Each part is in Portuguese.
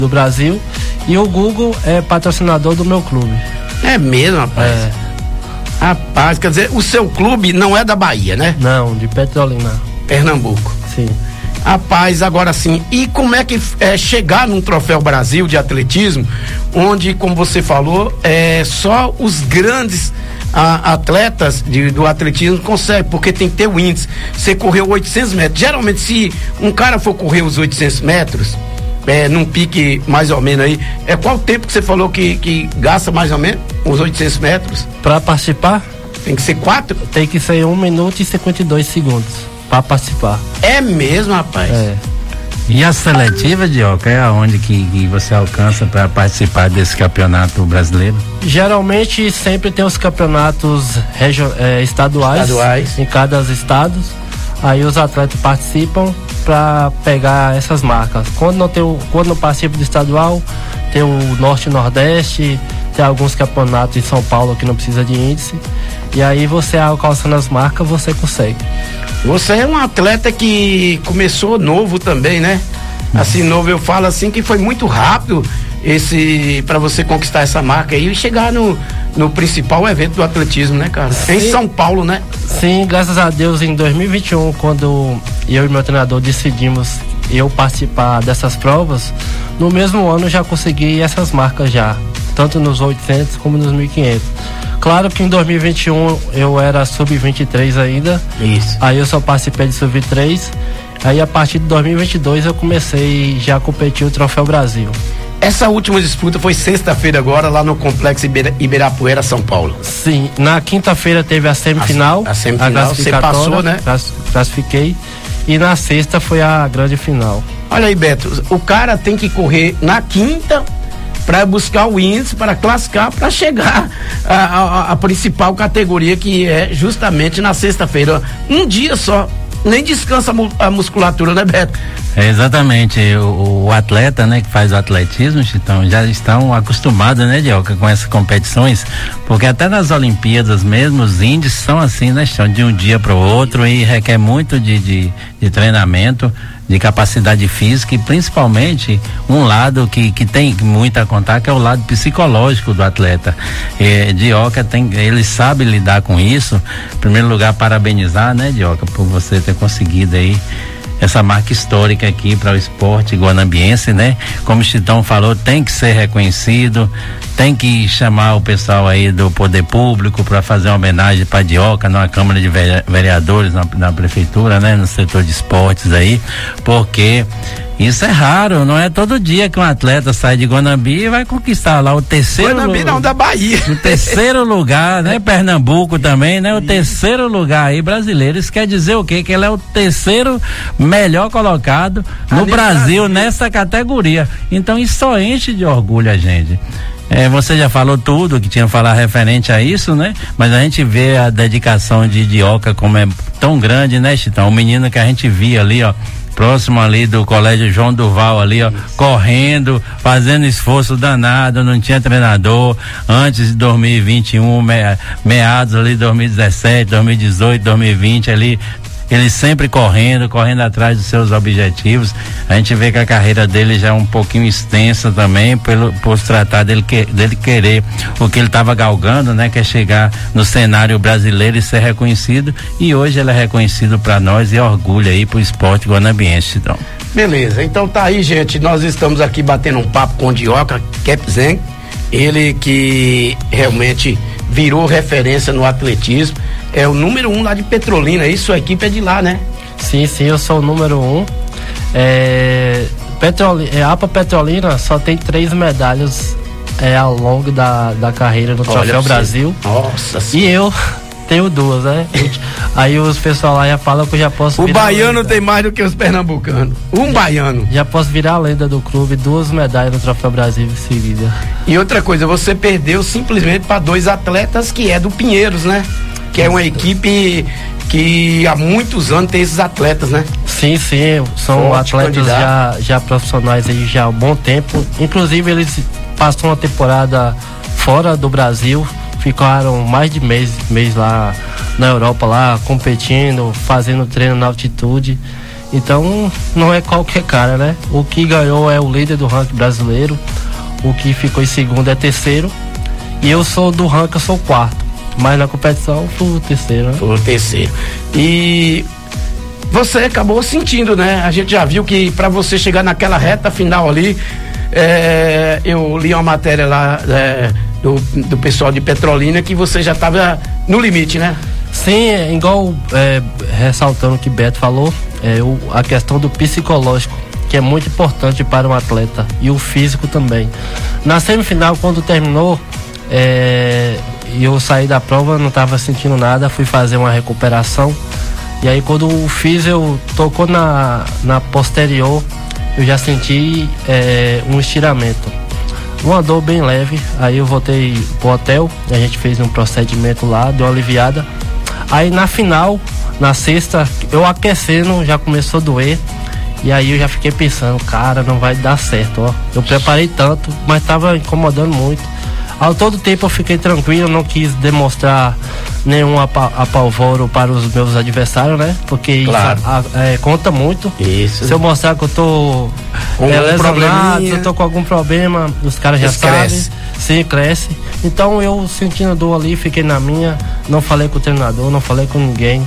do Brasil, e o Google é patrocinador do meu clube. É mesmo, rapaz? Rapaz, quer dizer, o seu clube não é da Bahia, né? Não, de Petrolina. Pernambuco. Sim. Rapaz, agora sim, e como é que é chegar num Troféu Brasil de atletismo, onde, como você falou, só os grandes atletas do atletismo conseguem, porque tem que ter o índice. Você correu 800 metros. Geralmente, se um cara for correr os 800 metros, num pique mais ou menos aí, qual o tempo que você falou que gasta mais ou menos os 800 metros? Para participar? Tem que ser 4? Tem que ser 1 minuto e 52 segundos para participar. É mesmo, rapaz? E a seletiva, Dioca, é aonde que você alcança para participar desse campeonato brasileiro? Geralmente sempre tem os campeonatos estaduais em cada estado. Aí os atletas participam para pegar essas marcas. Quando não participa do estadual, tem o Norte e Nordeste, tem alguns campeonatos em São Paulo que não precisa de índice. E aí você alcançando as marcas, você consegue. Você é um atleta que começou novo também, né? Assim, novo, eu falo assim que foi muito rápido para você conquistar essa marca aí e chegar no principal evento do atletismo, né, cara? Sim. Em São Paulo, né? Sim, graças a Deus, em 2021, quando eu e meu treinador decidimos participar dessas provas, no mesmo ano já consegui essas marcas já, tanto nos 800 como nos 1500. Claro que em 2021 eu era sub-23 ainda. Isso. Aí eu só participei de sub-3. Aí a partir de 2022 eu comecei já a competir o Troféu Brasil. Essa última disputa foi sexta-feira agora lá no Complexo Ibirapuera, São Paulo. Sim, na quinta-feira teve a semifinal. A semifinal, você passou, né? Classifiquei. E na sexta foi a grande final. Olha aí, Beto, o cara tem que correr na quinta para buscar o índice, para classificar, para chegar a principal categoria, que é justamente na sexta-feira. Um dia só, nem descansa a musculatura, né, Beto? Exatamente, o atleta, né, que faz o atletismo, Chitão, já estão acostumados, né, Dioca, com essas competições, porque até nas Olimpíadas mesmo, os índices são assim, né, Chitão, de um dia para o outro, e requer muito de treinamento, de capacidade física, e principalmente um lado que tem muito a contar, que é o lado psicológico do atleta. Dioca ele sabe lidar com isso. Em primeiro lugar, parabenizar, né, Dioca, por você ter conseguido aí essa marca histórica aqui para o esporte guanambiense, né? Como o Chitão falou, tem que ser reconhecido, tem que chamar o pessoal aí do poder público para fazer uma homenagem para Dioca na Câmara de Vereadores, na prefeitura, né? No setor de esportes aí, porque isso é raro, não é todo dia que um atleta sai de Guanambi e vai conquistar lá o terceiro lugar. Guanambi não, da Bahia. O terceiro lugar, né? Pernambuco também, né? O terceiro lugar aí brasileiro. Isso quer dizer o quê? Que ele é o terceiro melhor colocado no Brasil nessa categoria. Então isso só enche de orgulho a gente. Você já falou tudo que tinha que falar referente a isso, né? Mas a gente vê a dedicação de Dioca como é tão grande, né, Chitão? O menino que a gente via ali, ó, próximo ali do Colégio João Durval ali, ó, correndo, fazendo esforço danado, não tinha treinador, antes de 2021, meados ali, 2017, 2018, 2020 ali, ele sempre correndo atrás dos seus objetivos. A gente vê que a carreira dele já é um pouquinho extensa também, por se tratar dele querer o que ele estava galgando, né? Que é chegar no cenário brasileiro e ser reconhecido, e hoje ele é reconhecido para nós e orgulho aí pro esporte guanambiense, então. Beleza, então tá aí, gente, nós estamos aqui batendo um papo com o Dioca Kepzen, ele que realmente virou referência no atletismo, é o número 1 lá de Petrolina, e sua equipe é de lá, né? Sim, eu sou o número 1. A APA Petrolina só tem 3 medalhas ao longo da carreira no Troféu Brasil. Nossa. E eu tenho 2, né? Aí os pessoal lá já falam que eu já posso virar. O baiano tem mais do que os pernambucanos. Baiano. Já posso virar a lenda do clube, 2 medalhas no Troféu Brasil em seguida. E outra coisa, você perdeu simplesmente para 2 atletas que é do Pinheiros, né? Que é uma equipe que há muitos anos tem esses atletas, né? Sim, são forte atletas já profissionais aí já há um bom tempo. Inclusive eles passaram uma temporada fora do Brasil, ficaram mais de mês lá na Europa, lá competindo, fazendo treino na altitude. Então não é qualquer cara, né? O que ganhou é o líder do ranking brasileiro, o que ficou em segundo é terceiro, e eu sou do ranking, eu sou o quarto, mas na competição fui o terceiro, né? Foi o terceiro. E você acabou sentindo, né? A gente já viu que para você chegar naquela reta final ali, eu li uma matéria lá do pessoal de Petrolina que você já estava no limite, né? Sim, igual ressaltando o que Beto falou, a questão do psicológico, que é muito importante para um atleta, e o físico também. Na semifinal, quando terminou, eu saí da prova, não estava sentindo nada, fui fazer uma recuperação, e aí quando o físio tocou na posterior, eu já senti um estiramento, uma dor bem leve. Aí eu voltei pro hotel, a gente fez um procedimento lá, deu uma aliviada. Aí na final, na sexta, eu aquecendo, já começou a doer. E aí eu já fiquei pensando, cara, não vai dar certo, ó. Eu preparei tanto, mas tava incomodando muito. Ao todo tempo eu fiquei tranquilo, não quis demonstrar nenhum apavoro para os meus adversários, né? Porque claro, isso conta muito. Isso. Se eu mostrar que eu tô lesionado, se eu tô com algum problema, os caras já sabem. Sim, cresce. Então eu sentindo dor ali, fiquei na minha, não falei com o treinador, não falei com ninguém.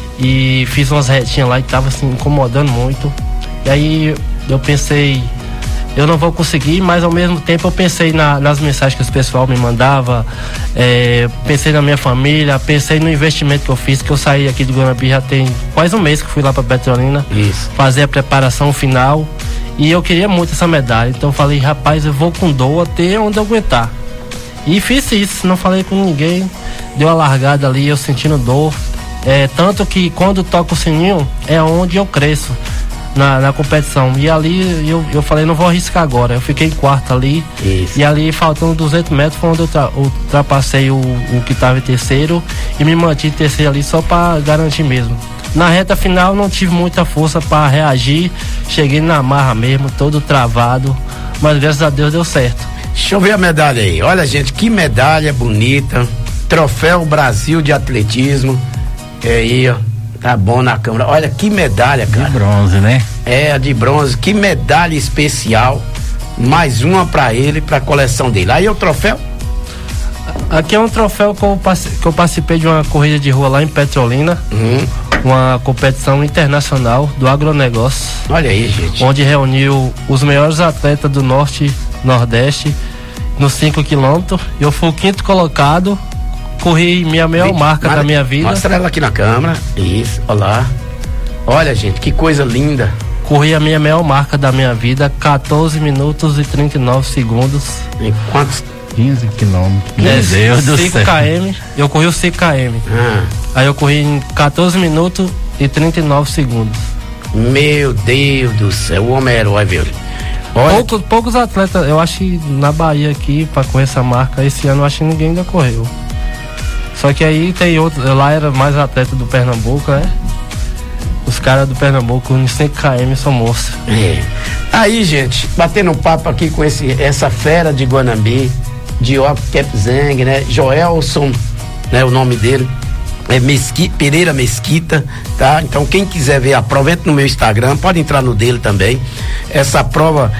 E fiz umas retinhas lá e tava assim, incomodando muito. E aí eu pensei, eu não vou conseguir, mas ao mesmo tempo eu pensei nas mensagens que o pessoal me mandava, pensei na minha família, pensei no investimento que eu fiz, que eu saí aqui do Guanambi já tem quase um mês que fui lá pra Petrolina. Isso. Fazer a preparação final, e eu queria muito essa medalha, então eu falei, rapaz, eu vou com dor até onde eu aguentar. E fiz isso, não falei com ninguém, deu uma largada ali, eu sentindo dor, tanto que quando toco o sininho é onde eu cresço na competição, e ali eu falei, não vou arriscar agora, eu fiquei em quarto ali. Isso. E ali faltando 200 metros foi onde eu ultrapassei o que estava em terceiro e me mantive em terceiro ali só para garantir mesmo. Na reta final não tive muita força para reagir, cheguei na marra mesmo, todo travado, mas graças a Deus deu certo. Deixa eu ver a medalha aí, olha gente, que medalha bonita, Troféu Brasil de Atletismo, aí ó, tá bom na câmera. Olha que medalha, cara. De bronze, né? A de bronze. Que medalha especial. Mais uma pra ele, pra coleção dele. Aí é o troféu? Aqui é um troféu que eu participei de uma corrida de rua lá em Petrolina. Uma competição internacional do agronegócio. Olha aí, gente. Onde reuniu os melhores atletas do Norte, Nordeste, nos 5 quilômetros. Eu fui o 5º colocado. Corri minha maior marca da minha vida. Mostra ela aqui na câmera. Isso, olá. Olha, gente, que coisa linda. Corri a minha maior marca da minha vida, 14 minutos e 39 segundos. Em quantos? 15 quilômetros. Meu Deus do 5 céu. km, eu corri os 5 km. Aí eu corri em 14 minutos e 39 segundos. Meu Deus do céu, o homem é herói, viu? Poucos atletas, eu acho que na Bahia aqui, pra correr essa marca, esse ano eu acho que ninguém ainda correu. Só que aí tem outros, lá era mais atleta do Pernambuco, né? Os caras do Pernambuco em 5 km são monstros. Aí, gente, batendo um papo aqui com essa fera de Guanambi, Diogo Kepzeng, né? Joelson, né? O nome dele Pereira Mesquita, tá? Então quem quiser ver a prova, entra no meu Instagram, pode entrar no dele também. Essa prova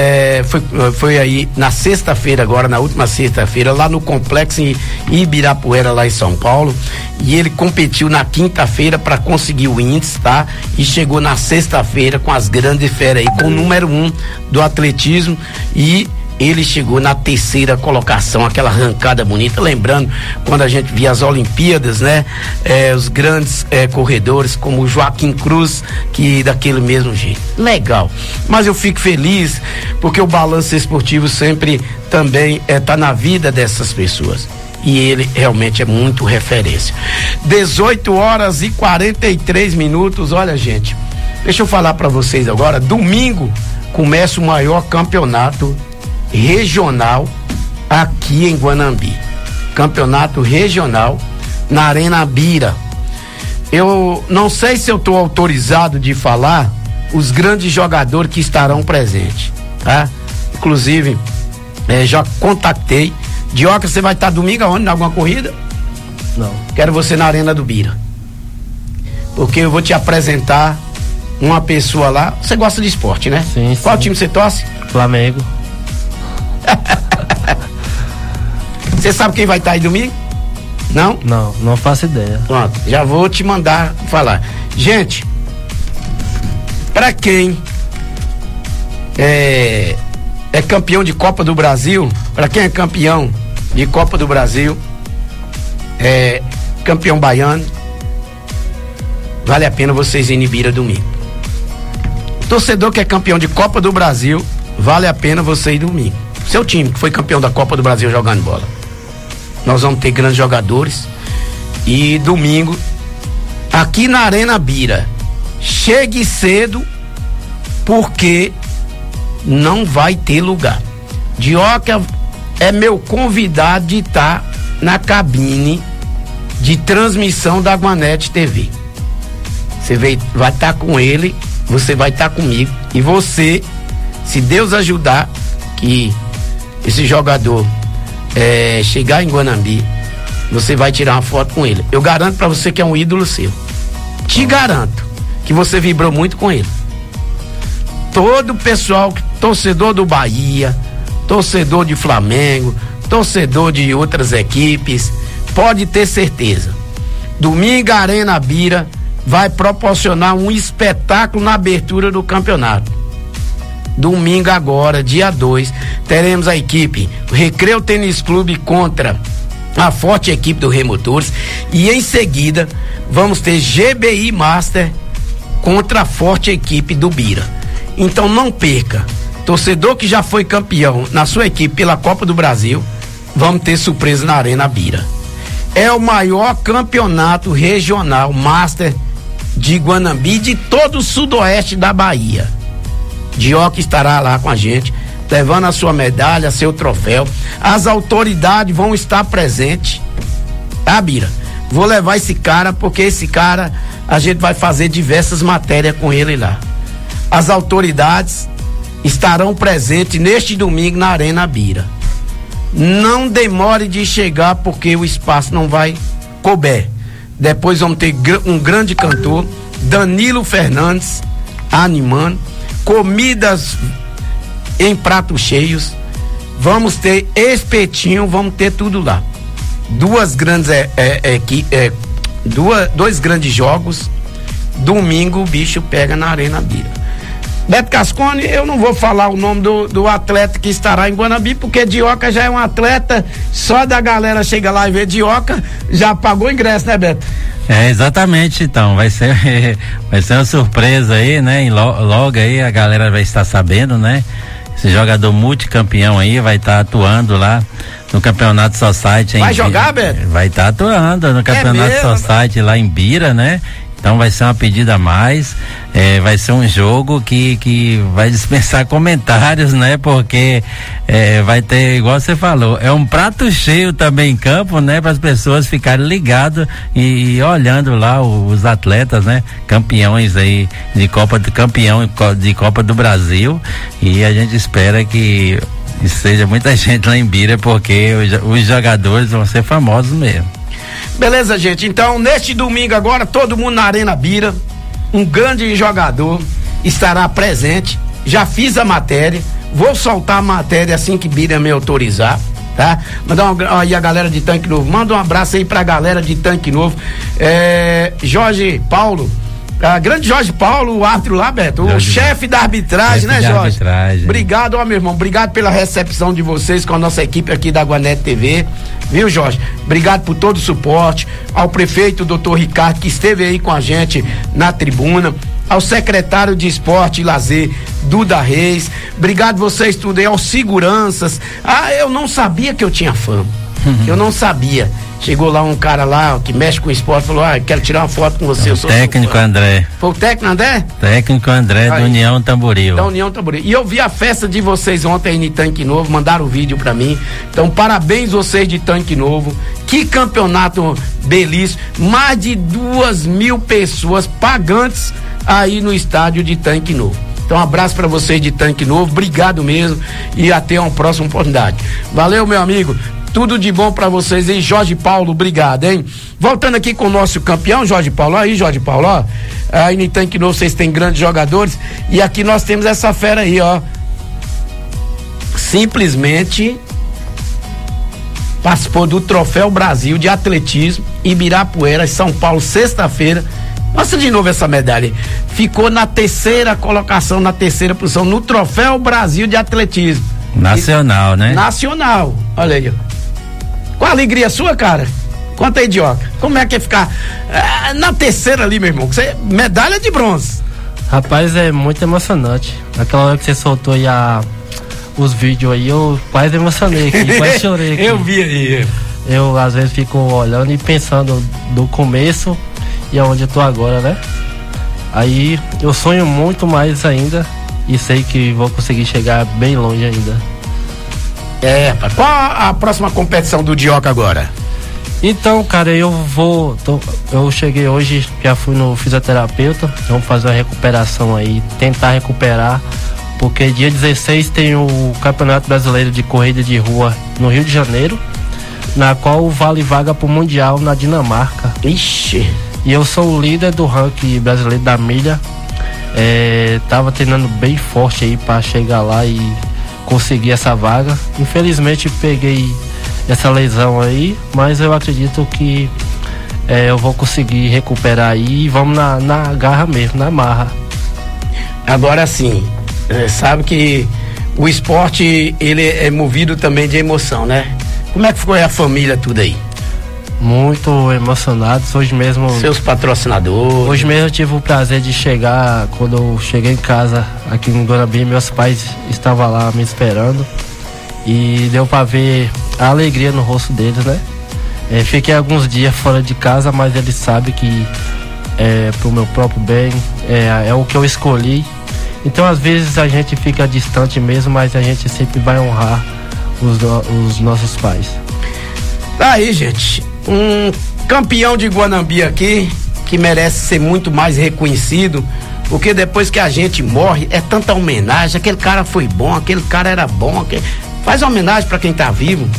foi aí na sexta-feira, agora na última sexta-feira, lá no complexo em Ibirapuera, lá em São Paulo, e ele competiu na quinta-feira para conseguir o índice, tá? E chegou na sexta-feira com as grandes feras aí, com o número 1 do atletismo, e ele chegou na 3ª colocação, aquela arrancada bonita, lembrando quando a gente via as Olimpíadas, né? Os grandes corredores como o Joaquim Cruz, que daquele mesmo jeito. Legal. Mas eu fico feliz porque o balanço esportivo sempre também tá na vida dessas pessoas. E ele realmente é muito referência. 18h43. Olha, gente, deixa eu falar para vocês agora. Domingo começa o maior campeonato regional aqui em Guanambi. Campeonato regional na Arena Bira. Eu não sei se eu estou autorizado de falar os grandes jogadores que estarão presentes, tá? Inclusive, já contatei. Dioca, você vai estar domingo aonde? Em alguma corrida? Não. Quero você na Arena do Bira. Porque eu vou te apresentar uma pessoa lá. Você gosta de esporte, né? Sim. Qual time você torce? Flamengo. Você sabe quem vai estar aí domingo? Não? Não faço ideia. Pronto, já vou te mandar falar. Gente, pra quem é campeão de Copa do Brasil, pra quem é campeão de Copa do Brasil, campeão baiano, vale a pena vocês irem em Ibira domingo. Torcedor que é campeão de Copa do Brasil, vale a pena você ir domingo. Seu time que foi campeão da Copa do Brasil jogando bola. Nós vamos ter grandes jogadores. E domingo, aqui na Arena Bira, chegue cedo, porque não vai ter lugar. Dioca é meu convidado de estar na cabine de transmissão da Guanete TV. Você vai estar com ele, você vai estar comigo, e você, se Deus ajudar que esse jogador chegar em Guanambi, você vai tirar uma foto com ele. Eu garanto pra você que é um ídolo seu. Te garanto que você vibrou muito com ele. Todo o pessoal, torcedor do Bahia, torcedor de Flamengo, torcedor de outras equipes, pode ter certeza. Domingo a Arena Bira vai proporcionar um espetáculo na abertura do campeonato. Domingo agora, dia 2, teremos a equipe Recreio Tênis Clube contra a forte equipe do Remotores, e em seguida vamos ter GBI Master contra a forte equipe do Bira. Então não perca, torcedor que já foi campeão na sua equipe pela Copa do Brasil, vamos ter surpresa na Arena Bira. É o maior campeonato regional Master de Guanambi, de todo o sudoeste da Bahia. Dioca estará lá com a gente, levando a sua medalha, seu troféu. As autoridades vão estar presentes, tá, Bira? Vou levar esse cara, porque esse cara a gente vai fazer diversas matérias com ele lá. As autoridades estarão presentes neste domingo na Arena Bira. Não demore de chegar, porque o espaço não vai couber. Depois vamos ter um grande cantor, Danilo Fernandes, animando, comidas em pratos cheios, vamos ter espetinho, vamos ter tudo lá. Dois grandes jogos. Domingo o bicho pega na Arena Bira. Beto Cascone, eu não vou falar o nome do atleta que estará em Guanambi, porque Dioca já é um atleta, só da galera chega lá e vê Dioca, já pagou o ingresso, né, Beto? Exatamente, então, vai ser uma surpresa aí, né, e logo aí a galera vai estar sabendo, né, esse jogador multicampeão aí vai estar atuando lá no Campeonato Society. Vai jogar, Beto? Vai estar atuando no Campeonato Society lá em Bira, né? Então vai ser uma pedida a mais, vai ser um jogo que vai dispensar comentários, né? Porque vai ter, igual você falou, é um prato cheio também em campo, né? Para as pessoas ficarem ligadas e olhando lá os atletas, né? Campeões aí de Copa do Brasil, e a gente espera que seja muita gente lá em Bira, porque os jogadores vão ser famosos mesmo. Beleza, gente, então neste domingo agora, todo mundo na Arena Bira, um grande jogador estará presente. Já fiz a matéria, vou soltar a matéria assim que Bira me autorizar, tá? Mandar aí a galera de Tanque Novo, manda um abraço aí pra galera de Tanque Novo, Jorge Paulo, grande Jorge Paulo, o árbitro lá, Beto, o chefe da arbitragem, né, Jorge? Obrigado, ó, meu irmão, obrigado pela recepção de vocês com a nossa equipe aqui da Guanete TV, viu, Jorge? Obrigado por todo o suporte, ao prefeito doutor Ricardo, que esteve aí com a gente na tribuna, ao secretário de Esporte e Lazer, Duda Reis, obrigado vocês tudo aí, aos seguranças. Eu não sabia que eu tinha fama, eu não sabia. Chegou lá um cara lá que mexe com o esporte, falou: quero tirar uma foto com você. O técnico André. Foi o técnico André? Técnico André da União Tamboril. Da União Tamboril. E eu vi a festa de vocês ontem aí em Tanque Novo, mandaram o vídeo pra mim. Então, parabéns vocês de Tanque Novo. Que campeonato belíssimo. Mais de 2.000 pessoas pagantes aí no estádio de Tanque Novo. Então, um abraço pra vocês de Tanque Novo. Obrigado mesmo. E até uma próxima oportunidade. Valeu, meu amigo. Tudo de bom pra vocês, hein? Jorge Paulo, obrigado, hein? Voltando aqui com o nosso campeão, Jorge Paulo. Aí, Jorge Paulo, ó. Aí no Tanque Novo vocês têm grandes jogadores. E aqui nós temos essa fera aí, ó. Simplesmente participou do Troféu Brasil de Atletismo, Ibirapuera, São Paulo, sexta-feira. Mostra de novo essa medalha. Ficou na terceira colocação, na terceira posição, no Troféu Brasil de Atletismo. Nacional, né? Nacional. Olha aí, ó. Qual a alegria sua, cara? Conta aí, Dioca. Como é que é ficar na terceira ali, meu irmão? Você, medalha de bronze. Rapaz, é muito emocionante. Naquela hora que você soltou aí os vídeos aí, eu quase emocionei aqui, quase chorei aqui. Eu vi aí. Eu, às vezes, fico olhando e pensando do começo e aonde eu tô agora, né? Aí, eu sonho muito mais ainda e sei que vou conseguir chegar bem longe ainda. Qual a próxima competição do Dioca agora? Então, cara, eu cheguei hoje, já fui no fisioterapeuta, vamos fazer uma recuperação aí, tentar recuperar, porque dia 16 tem o Campeonato Brasileiro de Corrida de Rua no Rio de Janeiro, na qual vale vaga pro Mundial na Dinamarca. Ixi! E eu sou o líder do ranking brasileiro da milha, tava treinando bem forte aí pra chegar lá e conseguir essa vaga. Infelizmente peguei essa lesão aí, mas eu acredito que eu vou conseguir recuperar aí e vamos na garra mesmo, na marra. Agora sim, sabe que o esporte ele é movido também de emoção, né? Como é que ficou a família tudo aí? Muito emocionados. Hoje mesmo, seus patrocinadores. Hoje mesmo eu tive o prazer de chegar. Quando eu cheguei em casa aqui em Guanambi, meus pais estavam lá me esperando e deu para ver a alegria no rosto deles, né? Fiquei alguns dias fora de casa, mas eles sabem que pro meu próprio bem, é o que eu escolhi. Então às vezes a gente fica distante mesmo, mas a gente sempre vai honrar os nossos pais. Tá aí, gente, um campeão de Guanambi aqui, que merece ser muito mais reconhecido, porque depois que a gente morre, é tanta homenagem, aquele cara foi bom, aquele cara era bom, faz homenagem para quem tá vivo.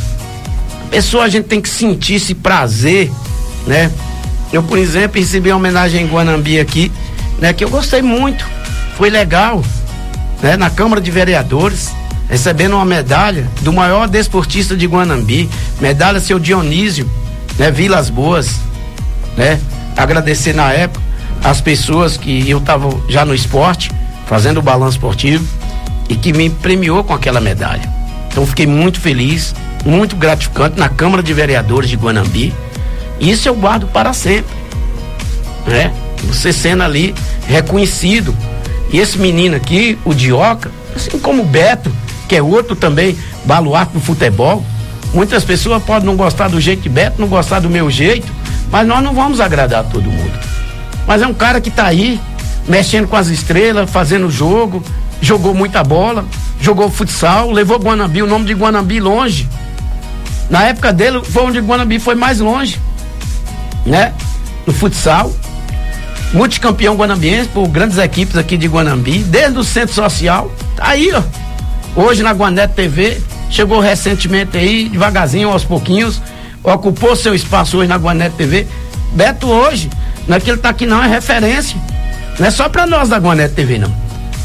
A gente tem que sentir esse prazer, né? Eu, por exemplo, recebi uma homenagem em Guanambi aqui, né? Que eu gostei muito, foi legal, né? Na Câmara de Vereadores, recebendo uma medalha do maior desportista de Guanambi, medalha seu Dionísio, né? Vilas Boas, né? Agradecer na época as pessoas que eu tava já no esporte, fazendo o balanço esportivo, e que me premiou com aquela medalha. Então fiquei muito feliz, muito gratificante na Câmara de Vereadores de Guanambi. Isso eu guardo para sempre, né? Você sendo ali reconhecido. E esse menino aqui, o Dioca, assim como o Beto, que é outro também baluarte do futebol. Muitas pessoas podem não gostar do jeito de Beto, não gostar do meu jeito, mas nós não vamos agradar todo mundo. Mas é um cara que tá aí, mexendo com as estrelas, fazendo jogo, jogou muita bola, jogou futsal, levou Guanambi, o nome de Guanambi longe. Na época dele, foi onde Guanambi foi mais longe, né? No futsal. Multicampeão guanambiense por grandes equipes aqui de Guanambi, desde o centro social, tá aí, ó. Hoje na Guanet TV, chegou recentemente aí, devagarzinho, aos pouquinhos, ocupou seu espaço hoje na Guanet TV. Beto hoje, não é que ele tá aqui não, é referência. Não é só pra nós da Guanet TV, não.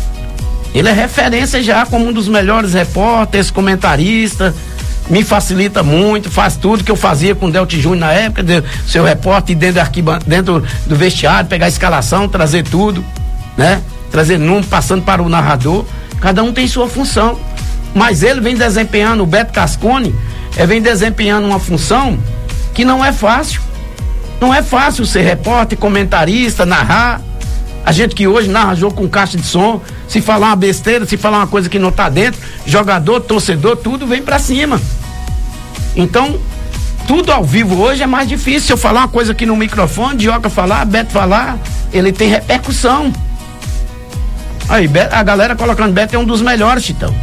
Ele é referência já como um dos melhores repórteres, comentarista, me facilita muito, faz tudo que eu fazia com o Delti Júnior na época, seu repórter dentro do vestiário, pegar a escalação, trazer tudo, né? Trazer número, passando para o narrador. Cada um tem sua função, mas ele vem desempenhando, o Beto Cascone, vem desempenhando uma função que não é fácil. Não é fácil ser repórter, comentarista, narrar. A gente que hoje narra jogo com caixa de som, se falar uma besteira, se falar uma coisa que não tá dentro, jogador, torcedor, tudo vem pra cima. Então, tudo ao vivo hoje é mais difícil. Se eu falar uma coisa aqui no microfone, Dioca falar, Beto falar, ele tem repercussão. Aí, a galera colocando Beto é um dos melhores, Chitão.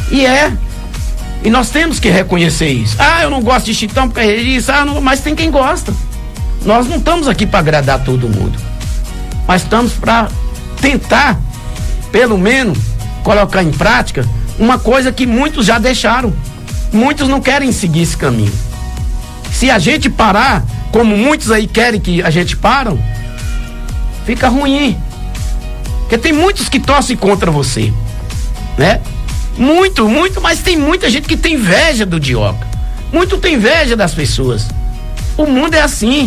E nós temos que reconhecer isso. Eu não gosto de Chitão porque é isso, mas tem quem gosta. Nós não estamos aqui para agradar todo mundo, mas estamos para tentar, pelo menos, colocar em prática uma coisa que muitos já deixaram, muitos não querem seguir esse caminho. Se a gente parar, como muitos aí querem que a gente param, fica ruim. Porque tem muitos que torcem contra você, né? Muito, mas tem muita gente que tem inveja do Dioca. Muito tem inveja das pessoas. O mundo é assim.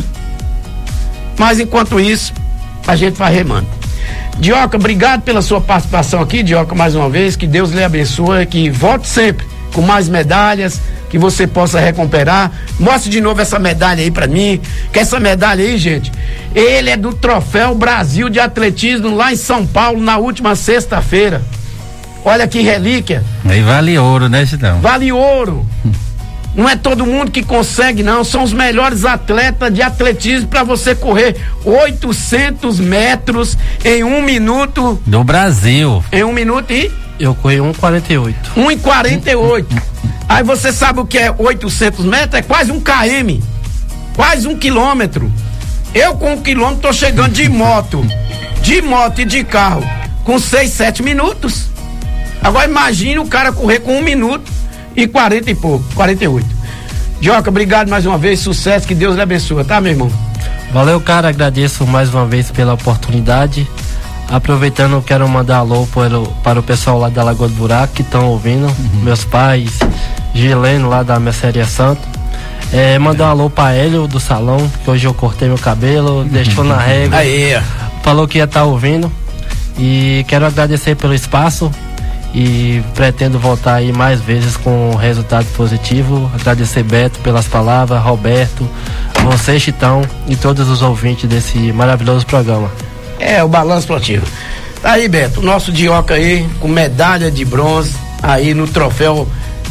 Mas enquanto isso, a gente vai remando. Dioca, obrigado pela sua participação aqui, Dioca, mais uma vez, que Deus lhe abençoe, que volte sempre com mais medalhas, que você possa recuperar. Mostre de novo essa medalha aí pra mim, que essa medalha aí, gente, ele é do Troféu Brasil de Atletismo lá em São Paulo, na última sexta-feira. Olha que relíquia. Aí vale ouro, né, Chitão? Vale ouro. Não é todo mundo que consegue, não. São os melhores atletas de atletismo para você correr 800 metros em 1 minuto. Do Brasil. Em 1 minuto e? Eu corri 1,48. 1,48. Aí você sabe o que é 800 metros? É quase 1 km. Quase 1 quilômetro. Eu com 1 quilômetro tô chegando de moto. De moto e de carro. Com 6, 7 minutos. Agora imagine o cara correr com 1 minuto e 40 e pouco, 48. Dioca, obrigado mais uma vez, sucesso, que Deus lhe abençoe, tá, meu irmão? Valeu, cara, agradeço mais uma vez pela oportunidade. Aproveitando, quero mandar alô para o pessoal lá da Lagoa do Buraco que estão ouvindo, meus pais, Gileno lá da Mercearia Santo. Mandar um alô para Hélio do salão, que hoje eu cortei meu cabelo, deixou na régua, falou que ia estar ouvindo. E quero agradecer pelo espaço. E pretendo voltar aí mais vezes com resultado positivo. Agradecer Beto pelas palavras, Roberto, você, Chitão, e todos os ouvintes desse maravilhoso programa. O Balanço Esportivo. Tá aí, Beto, o nosso Dioca aí com medalha de bronze aí no troféu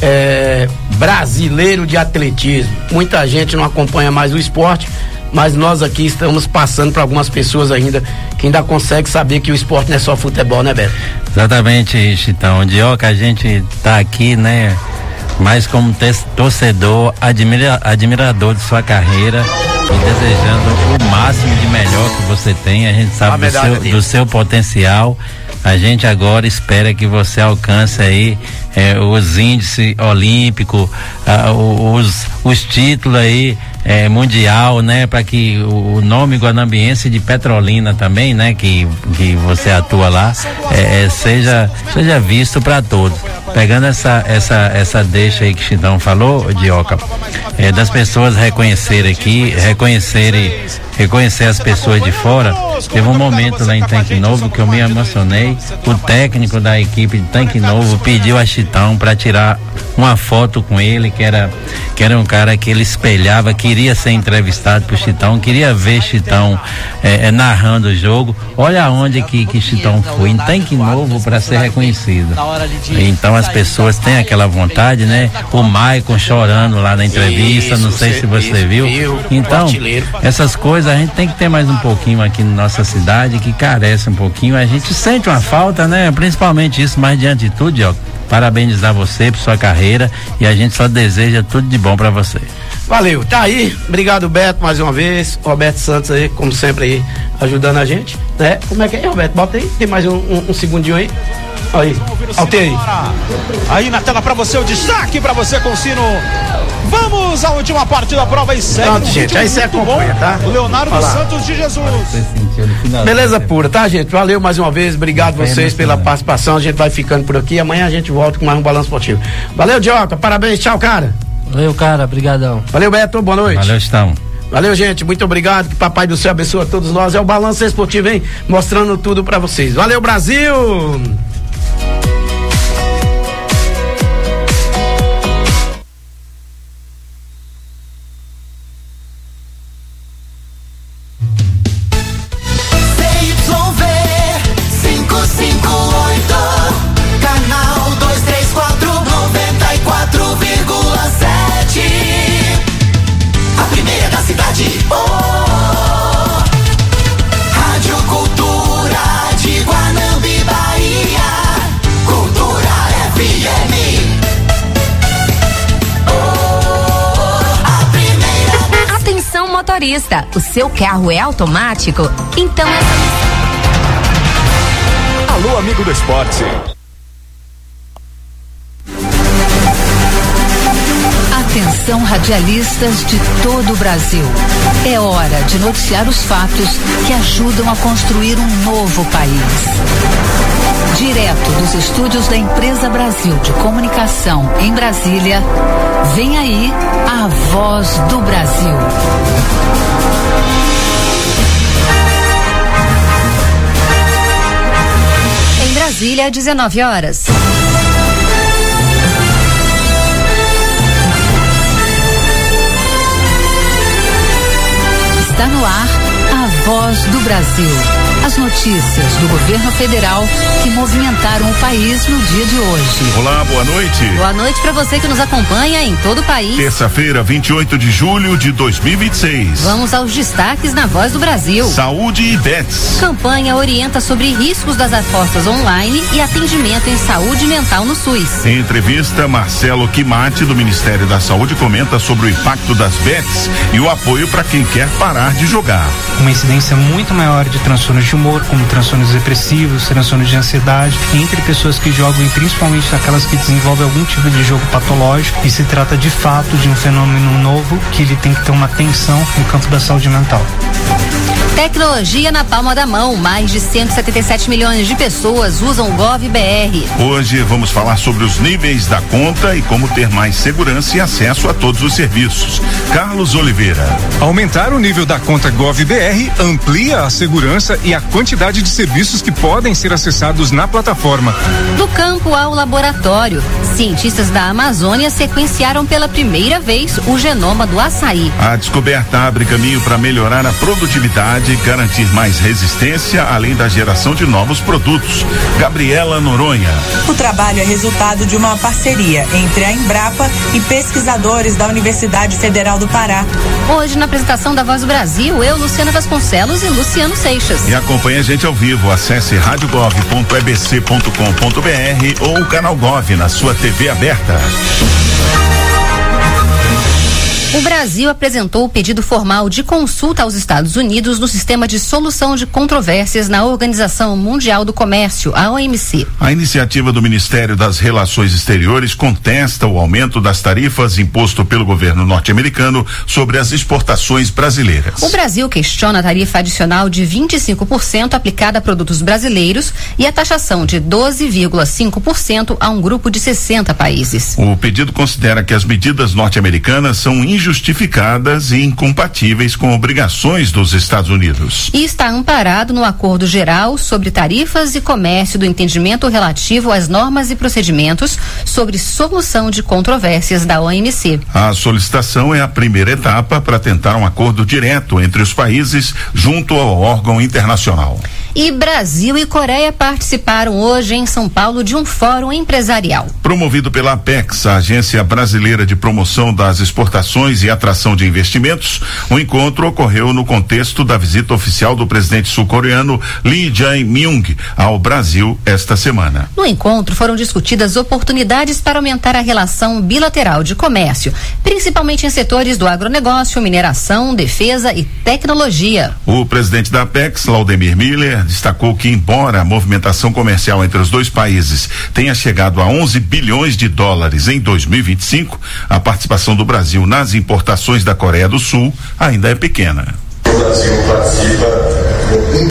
brasileiro de atletismo. Muita gente não acompanha mais o esporte, mas nós aqui estamos passando para algumas pessoas ainda que ainda conseguem saber que o esporte não é só futebol, né, Beto? Exatamente, Chitão. Dioca, a gente tá aqui, né, mais como torcedor, admirador de sua carreira e desejando o máximo de melhor que você tem. A gente sabe do seu potencial. A gente agora espera que você alcance aí os índices olímpicos, os títulos aí mundial, né, para que o nome guanambiense de Petrolina também, né, que você atua lá, seja visto para todos. Pegando essa deixa aí que Chitão falou, Dioca, das pessoas reconhecer as pessoas de fora. Teve um momento lá em Tanque Novo que eu me emocionei. O técnico da equipe de Tanque Novo pediu a Chitão para tirar uma foto com ele, que era um cara que ele espelhava, queria ser entrevistado por Chitão, queria ver Chitão narrando o jogo. Olha aonde que Chitão foi, em Tanque Novo, para ser reconhecido. Então as pessoas têm aquela vontade, né? O Maicon chorando lá na entrevista, não sei se você viu. Então, essas coisas a gente tem que ter mais um pouquinho aqui na nossa cidade, que carece um pouquinho. A gente sente uma falta, né? Principalmente isso, mas diante de tudo, ó, parabenizar você por sua carreira e a gente só deseja tudo de bom pra você. Valeu, tá aí, obrigado, Beto, mais uma vez, Roberto Santos aí, como sempre aí, ajudando a gente, né? Como é que é, Roberto? Bota aí, tem mais um segundinho aí. Aí, altei. Aí na tela pra você o destaque pra você com o sino. Vamos à última parte da prova e segue. Pronto, gente, aí você acompanha, tá? O Leonardo Santos de Jesus. Beleza pura, tá, gente? Valeu mais uma vez, obrigado vocês pela participação. A gente vai ficando por aqui. Amanhã a gente volta com mais um Balanço Esportivo. Valeu, Dioca, parabéns, tchau, cara. Valeu, cara, brigadão. Valeu, Beto, boa noite. Valeu, Estão. Valeu, gente, muito obrigado, que Papai do Céu abençoe a todos nós. É o Balanço Esportivo, hein? Mostrando tudo pra vocês. Valeu, Brasil! Rádio Cultura de Guanambi, Bahia. Cultura FM. A primeira. Atenção, motorista, o seu carro é automático? Então Alô, amigo do esporte. Atenção, radialistas de todo o Brasil. É hora de noticiar os fatos que ajudam a construir um novo país. Direto dos estúdios da Empresa Brasil de Comunicação em Brasília, vem aí a Voz do Brasil. Em Brasília, 19 horas. Está no ar a Voz do Brasil. As notícias do governo federal que movimentaram o país no dia de hoje. Olá, boa noite. Boa noite para você que nos acompanha em todo o país. Terça-feira, 28 de julho de 2026. Vamos aos destaques na Voz do Brasil. Saúde e Bets. Campanha orienta sobre riscos das apostas online e atendimento em saúde mental no SUS. Em entrevista, Marcelo Quimati, do Ministério da Saúde, comenta sobre o impacto das bets e o apoio para quem quer parar de jogar. Uma incidência muito maior de transtornos de humor, como transtornos depressivos, transtornos de ansiedade, entre pessoas que jogam e principalmente aquelas que desenvolvem algum tipo de jogo patológico, e se trata de fato de um fenômeno novo que ele tem que ter uma atenção no campo da saúde mental. Tecnologia na palma da mão. Mais de 177 milhões de pessoas usam o GovBR. Hoje vamos falar sobre os níveis da conta e como ter mais segurança e acesso a todos os serviços. Carlos Oliveira. Aumentar o nível da conta GovBR amplia a segurança e a quantidade de serviços que podem ser acessados na plataforma. Do campo ao laboratório, cientistas da Amazônia sequenciaram pela primeira vez o genoma do açaí. A descoberta abre caminho para melhorar a produtividade e garantir mais resistência, além da geração de novos produtos. Gabriela Noronha. O trabalho é resultado de uma parceria entre a Embrapa e pesquisadores da Universidade Federal do Pará. Hoje, na apresentação da Voz do Brasil, eu, Luciana Vasconcelos e Luciano Seixas. E acompanhe a gente ao vivo. Acesse radiogov.ebc.com.br ou o canal Gov na sua TV aberta. O Brasil apresentou o pedido formal de consulta aos Estados Unidos no sistema de solução de controvérsias na Organização Mundial do Comércio, a OMC. A iniciativa do Ministério das Relações Exteriores contesta o aumento das tarifas imposto pelo governo norte-americano sobre as exportações brasileiras. O Brasil questiona a tarifa adicional de 25% aplicada a produtos brasileiros e a taxação de 12,5% a um grupo de 60 países. O pedido considera que as medidas norte-americanas são injustificadas e incompatíveis com obrigações dos Estados Unidos. E está amparado no Acordo Geral sobre Tarifas e Comércio do Entendimento relativo às normas e procedimentos sobre solução de controvérsias da OMC. A solicitação é a primeira etapa para tentar um acordo direto entre os países junto ao órgão internacional. E Brasil e Coreia participaram hoje em São Paulo de um fórum empresarial. Promovido pela Apex, a Agência Brasileira de Promoção das Exportações e Atração de Investimentos, o encontro ocorreu no contexto da visita oficial do presidente sul-coreano Lee Jae-myung ao Brasil esta semana. No encontro foram discutidas oportunidades para aumentar a relação bilateral de comércio, principalmente em setores do agronegócio, mineração, defesa e tecnologia. O presidente da Apex, Laudemir Miller, destacou que, embora a movimentação comercial entre os dois países tenha chegado a 11 bilhões de dólares em 2025, a participação do Brasil nas importações da Coreia do Sul ainda é pequena. O Brasil participa com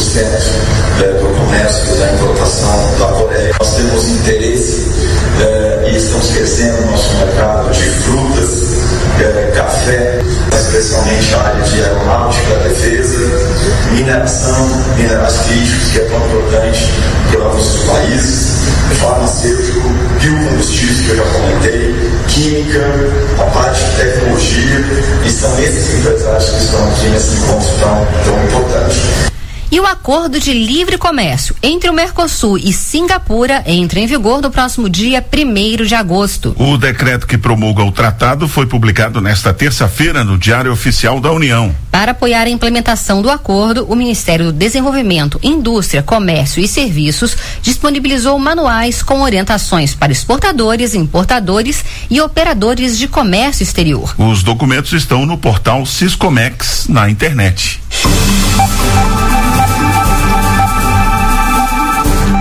1% do comércio da importação da Coreia. Nós temos interesse e estamos crescendo no nosso mercado de frutas, café, especialmente a área de aeronáutica, defesa, mineração, minerais críticos, que é tão importante para os países, farmacêutico, biocombustíveis, que eu já comentei, química, a parte de tecnologia, e são esses empresários que estão aqui nesse encontro tão importante. E o acordo de livre comércio entre o Mercosul e Singapura entra em vigor no próximo dia 1º de agosto. O decreto que promulga o tratado foi publicado nesta terça-feira no Diário Oficial da União. Para apoiar a implementação do acordo, o Ministério do Desenvolvimento, Indústria, Comércio e Serviços disponibilizou manuais com orientações para exportadores, importadores e operadores de comércio exterior. Os documentos estão no portal Siscomex na internet. O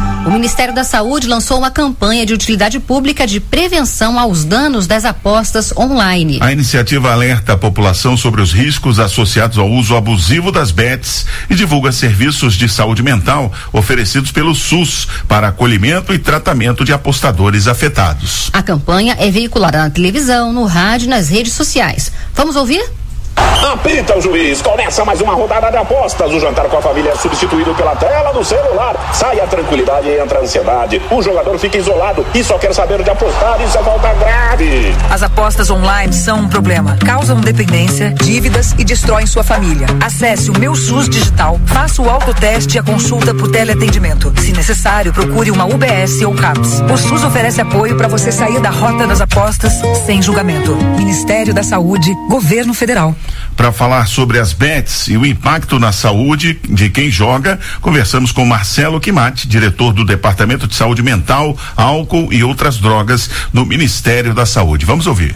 Ministério da Saúde lançou uma campanha de utilidade pública de prevenção aos danos das apostas online. A iniciativa alerta a população sobre os riscos associados ao uso abusivo das bets e divulga serviços de saúde mental oferecidos pelo SUS para acolhimento e tratamento de apostadores afetados. A campanha é veiculada na televisão, no rádio e nas redes sociais. Vamos ouvir? Apita o juiz, começa mais uma rodada de apostas. O jantar com a família é substituído pela tela do celular. Sai a tranquilidade e entra a ansiedade. O jogador fica isolado e só quer saber de apostar. Isso é falta grave. As apostas online são um problema. Causam dependência, dívidas e destroem sua família. Acesse o Meu SUS Digital, faça o autoteste e a consulta por teleatendimento. Se necessário, procure uma UBS ou CAPS. O SUS oferece apoio para você sair da rota das apostas sem julgamento. Ministério da Saúde, Governo Federal. Para falar sobre as bets e o impacto na saúde de quem joga, conversamos com Marcelo Quimati, diretor do Departamento de Saúde Mental, Álcool e Outras Drogas no Ministério da Saúde. Vamos ouvir.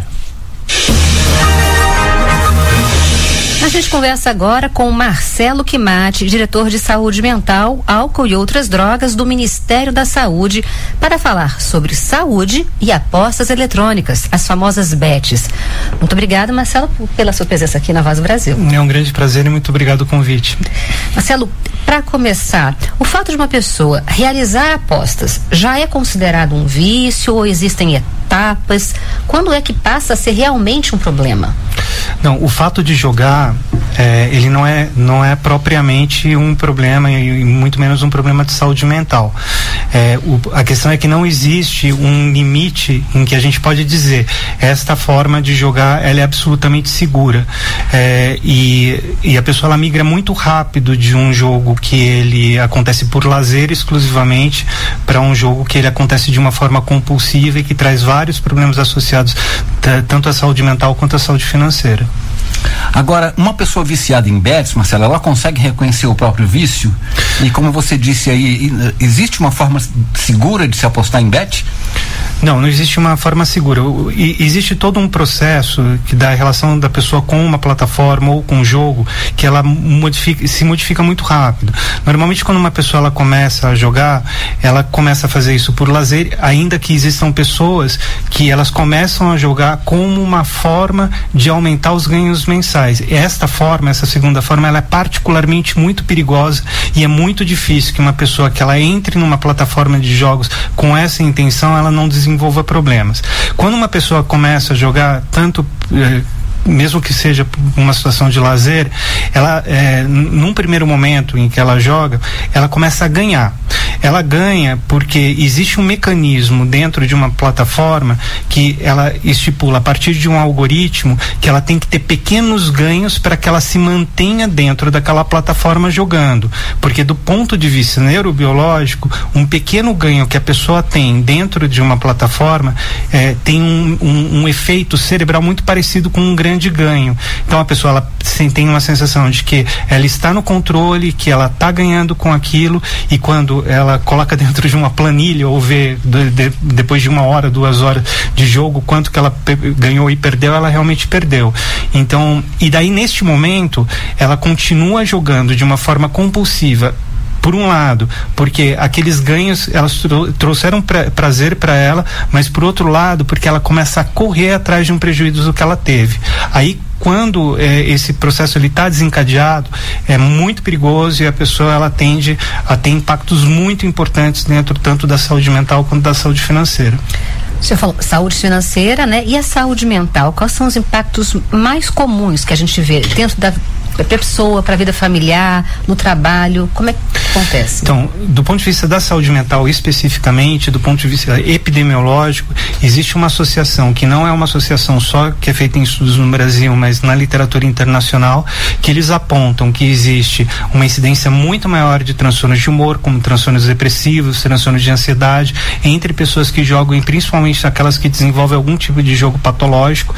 A gente conversa agora com Marcelo Quimati, diretor de Saúde Mental, Álcool e Outras Drogas do Ministério da Saúde, para falar sobre saúde e apostas eletrônicas, as famosas bets. Muito obrigada, Marcelo, pela sua presença aqui na Voz do Brasil. É um grande prazer e muito obrigado pelo convite. Marcelo, para começar, o fato de uma pessoa realizar apostas já é considerado um vício ou existem etapas? Quando é que passa a ser realmente um problema? Não, o fato de jogar, ele não é propriamente um problema e muito menos um problema de saúde mental. A questão é que não existe um limite em que a gente pode dizer esta forma de jogar ela é absolutamente segura, e a pessoa ela migra muito rápido de um jogo que ele acontece por lazer exclusivamente para um jogo que ele acontece de uma forma compulsiva e que traz vários problemas associados tanto à saúde mental quanto à saúde financeira. Agora, uma pessoa viciada em bets, Marcelo, ela consegue reconhecer o próprio vício? E como você disse aí, existe uma forma segura de se apostar em bet? Não existe uma forma segura. Existe todo um processo que dá a relação da pessoa com uma plataforma ou com um jogo que ela se modifica muito rápido. Normalmente quando uma pessoa ela começa a jogar, ela começa a fazer isso por lazer, ainda que existam pessoas que elas começam a jogar como uma forma de aumentar os ganhos mensais. Essa segunda forma, ela é particularmente muito perigosa e é muito difícil que uma pessoa que ela entre numa plataforma de jogos com essa intenção, ela não desenvolva problemas. Quando uma pessoa começa a jogar, tanto mesmo que seja uma situação de lazer, ela, num primeiro momento em que ela joga, ela começa a ganhar. Ela ganha porque existe um mecanismo dentro de uma plataforma que ela estipula a partir de um algoritmo que ela tem que ter pequenos ganhos para que ela se mantenha dentro daquela plataforma jogando, porque do ponto de vista neurobiológico, um pequeno ganho que a pessoa tem dentro de uma plataforma tem um efeito cerebral muito parecido com um grande ganho. Então a pessoa ela tem uma sensação de que ela está no controle, que ela está ganhando com aquilo, e quando ela coloca dentro de uma planilha ou vê depois de 1 hora, 2 horas de jogo quanto que ela ganhou e perdeu, ela realmente perdeu. Então, e daí neste momento ela continua jogando de uma forma compulsiva, por um lado, porque aqueles ganhos elas trouxeram prazer para ela, mas por outro lado, porque ela começa a correr atrás de um prejuízo que ela teve. Aí quando esse processo ele está desencadeado, é muito perigoso e a pessoa ela tende a ter impactos muito importantes dentro tanto da saúde mental quanto da saúde financeira. Você falou saúde financeira, né? E a saúde mental, quais são os impactos mais comuns que a gente vê dentro da pessoa, para a vida familiar, no trabalho? Como é que acontece? Então, do ponto de vista da saúde mental especificamente, do ponto de vista epidemiológico, existe uma associação que não é uma associação só que é feita em estudos no Brasil, mas na literatura internacional, que eles apontam que existe uma incidência muito maior de transtornos de humor, como transtornos depressivos, transtornos de ansiedade, entre pessoas que jogam, e principalmente aquelas que desenvolvem algum tipo de jogo patológico.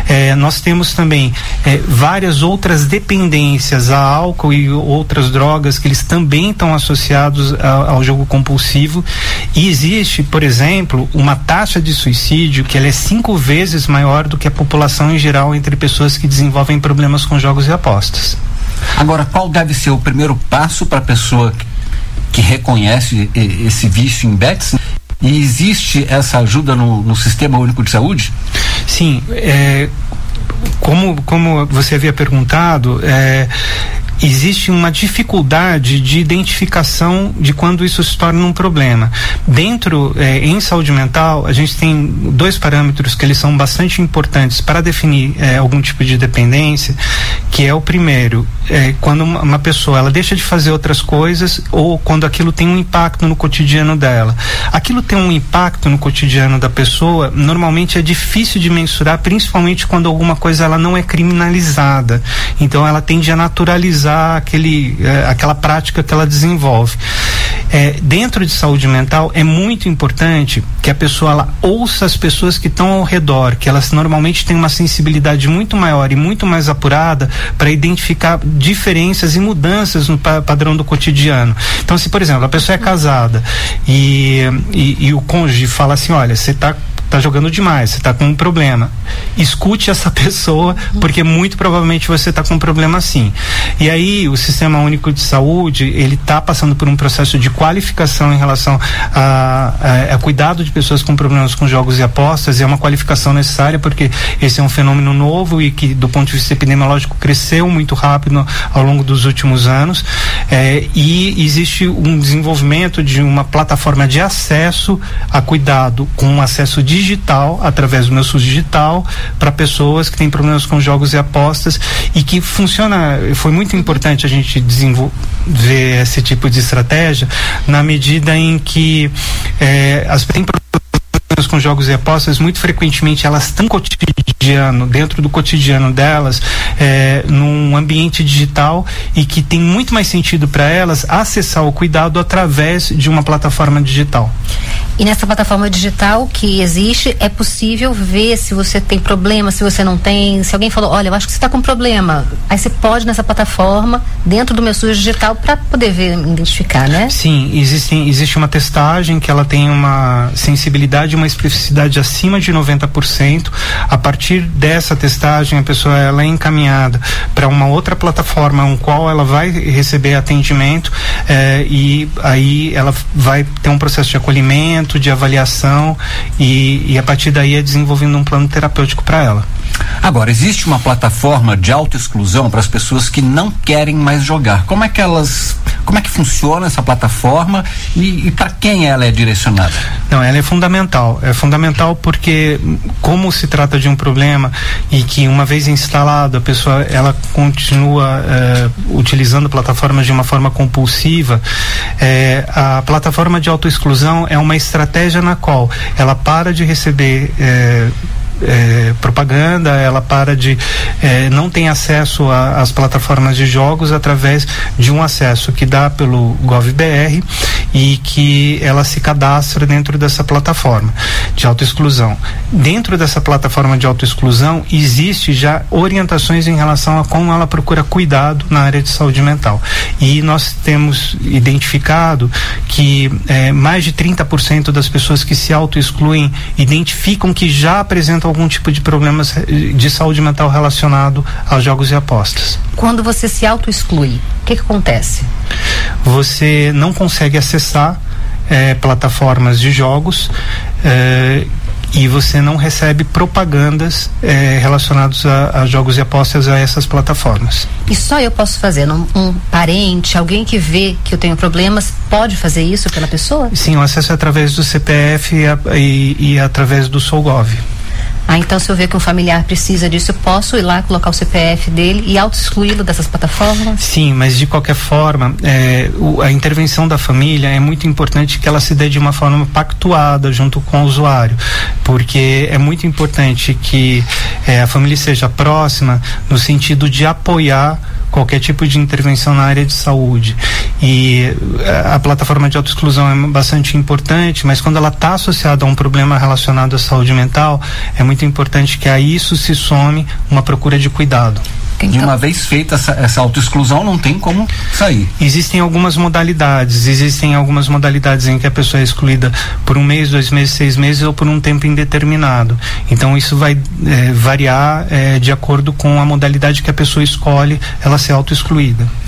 Nós temos também várias outras dependências a álcool e outras drogas que eles também estão associados ao jogo compulsivo, e existe, por exemplo, uma taxa de suicídio que ela é 5 vezes maior do que a população em geral entre pessoas que desenvolvem problemas com jogos e apostas. Agora, qual deve ser o primeiro passo para a pessoa que reconhece esse vício em bets? E existe essa ajuda no Sistema Único de Saúde? Sim, como você havia perguntado, existe uma dificuldade de identificação de quando isso se torna um problema. Em saúde mental, a gente tem 2 parâmetros que eles são bastante importantes para definir algum tipo de dependência, que é o primeiro, quando uma pessoa ela deixa de fazer outras coisas ou quando aquilo tem um impacto no cotidiano dela. Aquilo tem um impacto no cotidiano da pessoa, normalmente é difícil de mensurar, principalmente quando alguma coisa ela não é criminalizada. Então ela tende a naturalizar aquela prática que ela desenvolve. Dentro de saúde mental é muito importante que a pessoa ela ouça as pessoas que estão ao redor, que elas normalmente têm uma sensibilidade muito maior e muito mais apurada para identificar diferenças e mudanças no padrão do cotidiano. Então, se por exemplo a pessoa é casada e o cônjuge fala assim, olha, você tá jogando demais, você está com um problema. Escute essa pessoa, porque muito provavelmente você está com um problema sim. E aí o Sistema Único de Saúde, ele está passando por um processo de qualificação em relação a cuidado de pessoas com problemas com jogos e apostas, e é uma qualificação necessária porque esse é um fenômeno novo e que do ponto de vista epidemiológico cresceu muito rápido ao longo dos últimos anos, e existe um desenvolvimento de uma plataforma de acesso a cuidado com acesso digital, através do meu SUS digital, para pessoas que têm problemas com jogos e apostas, e que funciona. Foi muito importante a gente desenvolver esse tipo de estratégia na medida em que as pessoas têm problemas com jogos e apostas, muito frequentemente elas estão dentro do cotidiano delas, num ambiente digital, e que tem muito mais sentido para elas acessar o cuidado através de uma plataforma digital. E nessa plataforma digital que existe, é possível ver se você tem problema, se você não tem. Se alguém falou, olha, eu acho que você está com problema, aí você pode nessa plataforma, dentro do meu SUS digital, para poder ver, identificar, né? Sim, existe uma testagem que ela tem uma sensibilidade e uma especificidade acima de 90%. A partir dessa testagem, a pessoa ela é encaminhada para uma outra plataforma, no qual ela vai receber atendimento, e aí ela vai ter um processo de acolhimento, de avaliação, e a partir daí é desenvolvendo um plano terapêutico para ela. Agora, existe uma plataforma de autoexclusão para as pessoas que não querem mais jogar. Como é que funciona essa plataforma e para quem ela é direcionada? Não, ela é fundamental. É fundamental porque, como se trata de um problema e que uma vez instalado a pessoa ela continua utilizando a plataforma de uma forma compulsiva, a plataforma de autoexclusão é uma estratégia na qual ela para de receber propaganda, ela para de não tem acesso às plataformas de jogos através de um acesso que dá pelo GovBR, e que ela se cadastra dentro dessa plataforma de autoexclusão. Dentro dessa plataforma de autoexclusão existe já orientações em relação a como ela procura cuidado na área de saúde mental, e nós temos identificado que mais de 30% das pessoas que se autoexcluem identificam que já apresentam algum tipo de problemas de saúde mental relacionado aos jogos e apostas. Quando você se auto-exclui, o que acontece? Você não consegue acessar plataformas de jogos, e você não recebe propagandas relacionadas a jogos e apostas a essas plataformas. E só eu posso fazer? Um parente, alguém que vê que eu tenho problemas, pode fazer isso pela pessoa? Sim, o acesso é através do CPF e através do SouGov. Então se eu ver que um familiar precisa disso, eu posso ir lá, colocar o CPF dele e auto-excluí-lo dessas plataformas? Sim, mas de qualquer forma, a intervenção da família é muito importante que ela se dê de uma forma pactuada junto com o usuário, porque é muito importante que a família seja próxima no sentido de apoiar qualquer tipo de intervenção na área de saúde. E a plataforma de autoexclusão é bastante importante, mas quando ela está associada a um problema relacionado à saúde mental, é muito importante que a isso se some uma procura de cuidado. E uma vez feita essa autoexclusão, não tem como sair. Existem algumas modalidades em que a pessoa é excluída por 1 mês, 2 meses, 6 meses ou por um tempo indeterminado. Então isso vai variar de acordo com a modalidade que a pessoa escolhe ela ser autoexcluída.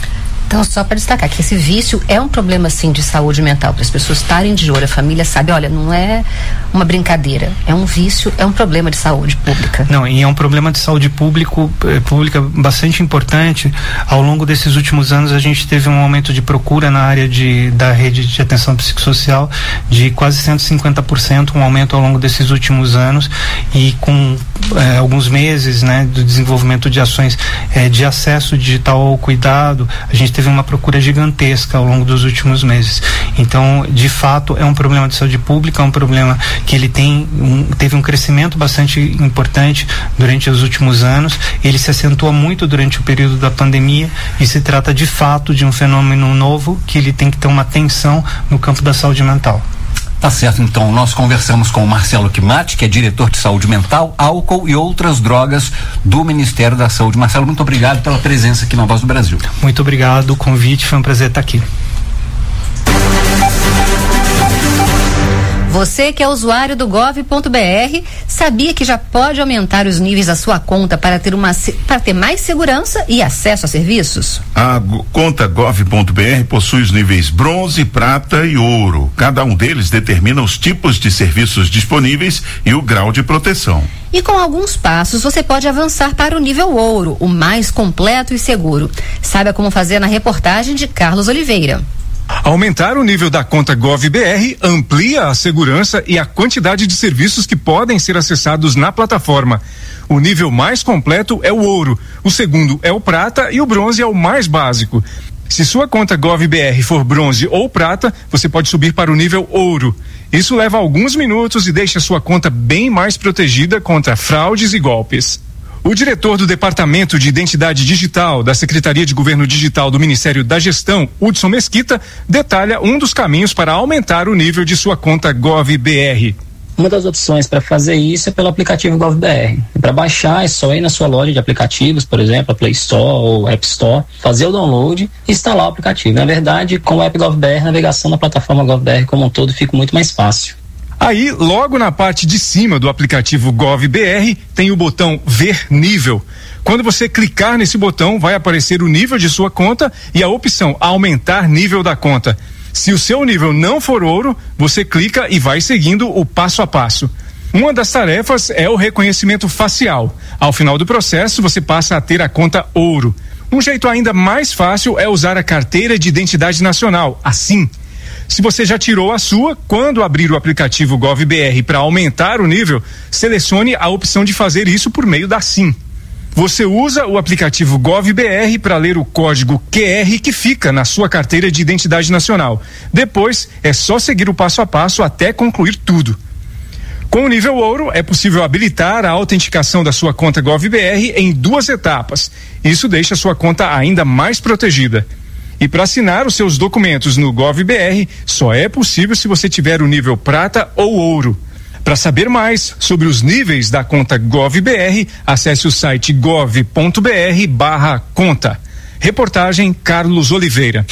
Então, só para destacar que esse vício é um problema, sim, de saúde mental, para as pessoas estarem de olho, a família sabe, olha, não é uma brincadeira, é um vício, é um problema de saúde pública. Não, e é um problema de saúde pública bastante importante. Ao longo desses últimos anos, a gente teve um aumento de procura na área da rede de atenção psicossocial de quase 150%, um aumento ao longo desses últimos anos, e com alguns meses, né, do desenvolvimento de ações de acesso digital ao cuidado, a gente teve uma procura gigantesca ao longo dos últimos meses. Então, de fato, é um problema de saúde pública, é um problema que ele teve um crescimento bastante importante durante os últimos anos. Ele se acentua muito durante o período da pandemia e se trata de fato de um fenômeno novo que ele tem que ter uma atenção no campo da saúde mental. Tá certo, então nós conversamos com o Marcelo Quimati, que é diretor de saúde mental, álcool e outras drogas do Ministério da Saúde. Marcelo, muito obrigado pela presença aqui na Voz do Brasil. Muito obrigado, o convite, foi um prazer estar aqui. Você que é usuário do gov.br, sabia que já pode aumentar os níveis da sua conta para ter mais segurança e acesso a serviços? A conta gov.br possui os níveis bronze, prata e ouro. Cada um deles determina os tipos de serviços disponíveis e o grau de proteção. E com alguns passos você pode avançar para o nível ouro, o mais completo e seguro. Saiba como fazer na reportagem de Carlos Oliveira. Aumentar o nível da conta GovBR amplia a segurança e a quantidade de serviços que podem ser acessados na plataforma. O nível mais completo é o ouro, o segundo é o prata e o bronze é o mais básico. Se sua conta GovBR for bronze ou prata, você pode subir para o nível ouro. Isso leva alguns minutos e deixa sua conta bem mais protegida contra fraudes e golpes. O diretor do Departamento de Identidade Digital da Secretaria de Governo Digital do Ministério da Gestão, Hudson Mesquita, detalha um dos caminhos para aumentar o nível de sua conta GovBR. Uma das opções para fazer isso é pelo aplicativo GovBR. Para baixar é só ir na sua loja de aplicativos, por exemplo, a Play Store ou App Store, fazer o download e instalar o aplicativo. Na verdade, com o app GovBR, a navegação na plataforma GovBR como um todo fica muito mais fácil. Aí, logo na parte de cima do aplicativo GovBR, tem o botão Ver Nível. Quando você clicar nesse botão, vai aparecer o nível de sua conta e a opção Aumentar nível da conta. Se o seu nível não for ouro, você clica e vai seguindo o passo a passo. Uma das tarefas é o reconhecimento facial. Ao final do processo, você passa a ter a conta ouro. Um jeito ainda mais fácil é usar a carteira de identidade nacional, a SIM. Se você já tirou a sua, quando abrir o aplicativo GovBR para aumentar o nível, selecione a opção de fazer isso por meio da SIM. Você usa o aplicativo GovBR para ler o código QR que fica na sua carteira de identidade nacional. Depois, é só seguir o passo a passo até concluir tudo. Com o nível ouro, é possível habilitar a autenticação da sua conta GovBR em 2 etapas. Isso deixa a sua conta ainda mais protegida. E para assinar os seus documentos no GovBR, só é possível se você tiver o nível prata ou ouro. Para saber mais sobre os níveis da conta GovBR, acesse o site gov.br/conta. Reportagem Carlos Oliveira.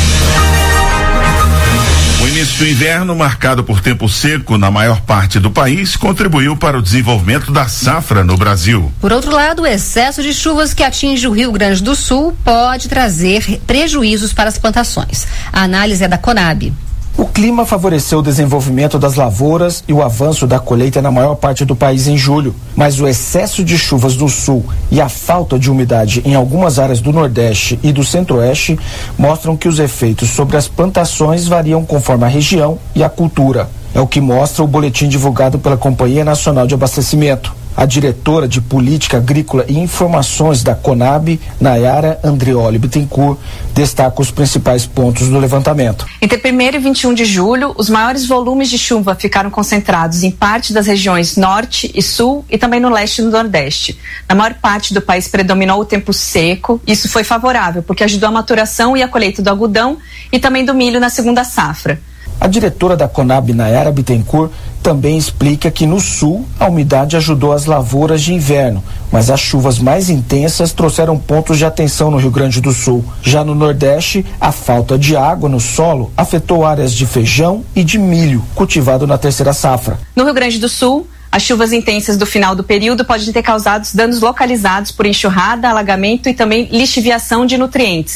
O início do inverno, marcado por tempo seco na maior parte do país, contribuiu para o desenvolvimento da safra no Brasil. Por outro lado, o excesso de chuvas que atinge o Rio Grande do Sul pode trazer prejuízos para as plantações. A análise é da Conab. O clima favoreceu o desenvolvimento das lavouras e o avanço da colheita na maior parte do país em julho, mas o excesso de chuvas no sul e a falta de umidade em algumas áreas do Nordeste e do Centro-Oeste mostram que os efeitos sobre as plantações variam conforme a região e a cultura. É o que mostra o boletim divulgado pela Companhia Nacional de Abastecimento. A diretora de Política Agrícola e Informações da Conab, Nayara Andreoli Bittencourt, destaca os principais pontos do levantamento. Entre 1º e 21 de julho, os maiores volumes de chuva ficaram concentrados em parte das regiões Norte e Sul e também no Leste e no Nordeste. Na maior parte do país predominou o tempo seco. Isso foi favorável, porque ajudou a maturação e a colheita do algodão e também do milho na segunda safra. A diretora da Conab, Nayara Bittencourt, também explica que no sul a umidade ajudou as lavouras de inverno, mas as chuvas mais intensas trouxeram pontos de atenção no Rio Grande do Sul. Já no Nordeste, a falta de água no solo afetou áreas de feijão e de milho, cultivado na terceira safra. No Rio Grande do Sul, as chuvas intensas do final do período podem ter causado danos localizados por enxurrada, alagamento e também lixiviação de nutrientes.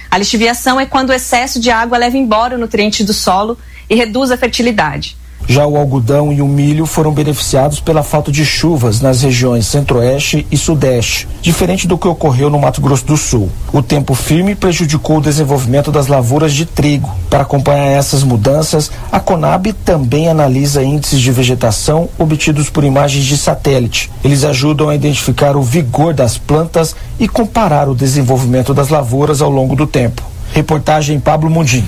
A lixiviação é quando o excesso de água leva embora o nutriente do solo e reduz a fertilidade. Já o algodão e o milho foram beneficiados pela falta de chuvas nas regiões centro-oeste e sudeste, diferente do que ocorreu no Mato Grosso do Sul. O tempo firme prejudicou o desenvolvimento das lavouras de trigo. Para acompanhar essas mudanças, a Conab também analisa índices de vegetação obtidos por imagens de satélite. Eles ajudam a identificar o vigor das plantas e comparar o desenvolvimento das lavouras ao longo do tempo. Reportagem Pablo Mundim.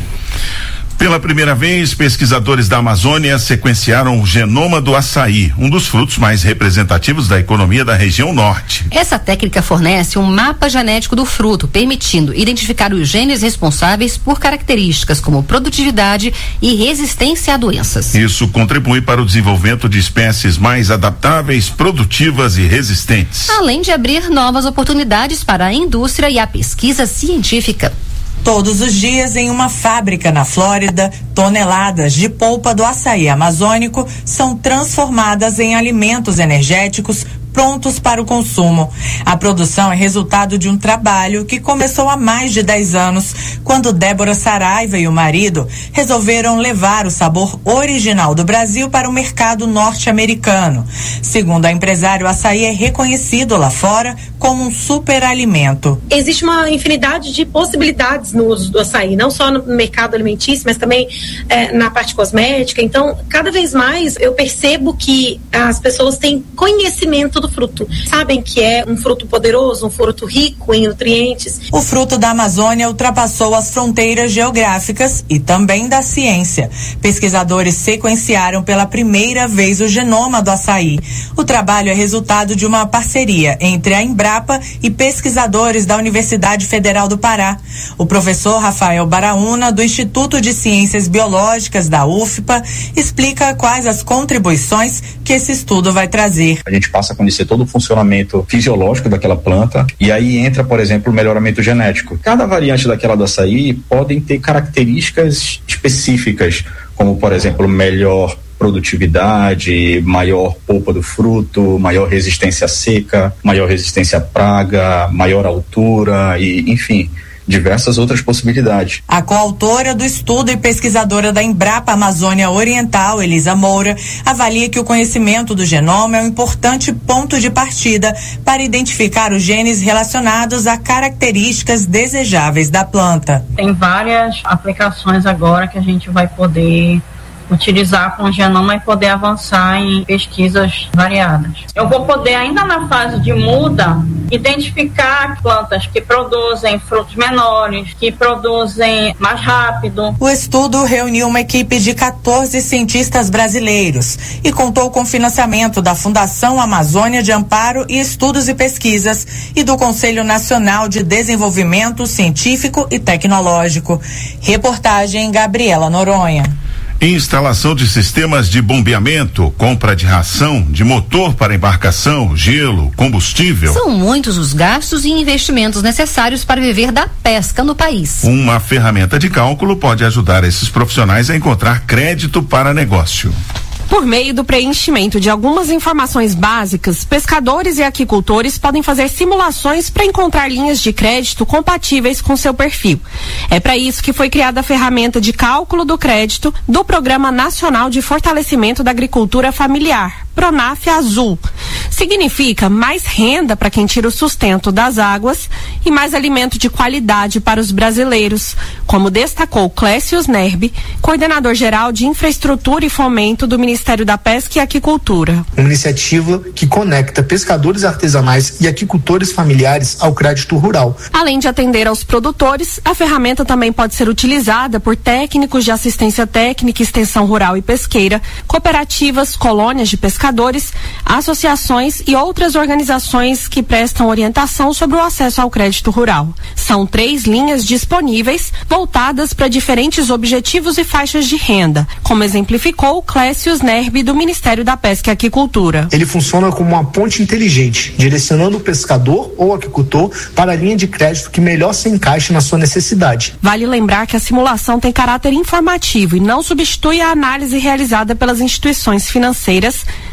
Pela primeira vez, pesquisadores da Amazônia sequenciaram o genoma do açaí, um dos frutos mais representativos da economia da região norte. Essa técnica fornece um mapa genético do fruto, permitindo identificar os genes responsáveis por características como produtividade e resistência a doenças. Isso contribui para o desenvolvimento de espécies mais adaptáveis, produtivas e resistentes. Além de abrir novas oportunidades para a indústria e a pesquisa científica. Todos os dias, em uma fábrica na Flórida, toneladas de polpa do açaí amazônico são transformadas em alimentos energéticos prontos para o consumo. A produção é resultado de um trabalho que começou há mais de 10 anos, quando Débora Saraiva e o marido resolveram levar o sabor original do Brasil para o mercado norte-americano. Segundo a empresária, o açaí é reconhecido lá fora como um superalimento. Existe uma infinidade de possibilidades no uso do açaí, não só no mercado alimentício, mas também na parte cosmética. Então, cada vez mais eu percebo que as pessoas têm conhecimento do fruto. Sabem que é um fruto poderoso, um fruto rico em nutrientes. O fruto da Amazônia ultrapassou as fronteiras geográficas e também da ciência. Pesquisadores sequenciaram pela primeira vez o genoma do açaí. O trabalho é resultado de uma parceria entre a Embrapa e pesquisadores da Universidade Federal do Pará. O professor Rafael Baraúna, do Instituto de Ciências Biológicas da UFPA, explica quais as contribuições que esse estudo vai trazer. A gente passa a conhecer todo o funcionamento fisiológico daquela planta e aí entra, por exemplo, o melhoramento genético. Cada variante daquela do açaí podem ter características específicas, como, por exemplo, melhor produtividade, maior polpa do fruto, maior resistência à seca, maior resistência à praga, maior altura e, enfim, diversas outras possibilidades. A coautora do estudo e pesquisadora da Embrapa Amazônia Oriental, Elisa Moura, avalia que o conhecimento do genoma é um importante ponto de partida para identificar os genes relacionados a características desejáveis da planta. Tem várias aplicações agora que a gente vai poder utilizar com o genoma e poder avançar em pesquisas variadas. Eu vou poder, ainda na fase de muda, identificar plantas que produzem frutos menores, que produzem mais rápido. O estudo reuniu uma equipe de 14 cientistas brasileiros e contou com financiamento da Fundação Amazônia de Amparo e Estudos e Pesquisas e do Conselho Nacional de Desenvolvimento Científico e Tecnológico. Reportagem Gabriela Noronha. Instalação de sistemas de bombeamento, compra de ração, de motor para embarcação, gelo, combustível. São muitos os gastos e investimentos necessários para viver da pesca no país. Uma ferramenta de cálculo pode ajudar esses profissionais a encontrar crédito para negócio. Por meio do preenchimento de algumas informações básicas, pescadores e aquicultores podem fazer simulações para encontrar linhas de crédito compatíveis com seu perfil. É para isso que foi criada a ferramenta de cálculo do crédito do Programa Nacional de Fortalecimento da Agricultura Familiar, Pronaf Azul. Significa mais renda para quem tira o sustento das águas e mais alimento de qualidade para os brasileiros, como destacou Clécio Nerbi, coordenador geral de Infraestrutura e Fomento do Ministério da Pesca e Aquicultura. Uma iniciativa que conecta pescadores artesanais e aquicultores familiares ao crédito rural. Além de atender aos produtores, a ferramenta também pode ser utilizada por técnicos de assistência técnica, extensão rural e pesqueira, cooperativas, colônias de pescadores, associações e outras organizações que prestam orientação sobre o acesso ao crédito rural. São 3 linhas disponíveis, voltadas para diferentes objetivos e faixas de renda, como exemplificou Clécio Nerbi, do Ministério da Pesca e Aquicultura. Ele funciona como uma ponte inteligente, direcionando o pescador ou aquicultor para a linha de crédito que melhor se encaixe na sua necessidade. Vale lembrar que a simulação tem caráter informativo e não substitui a análise realizada pelas instituições financeiras,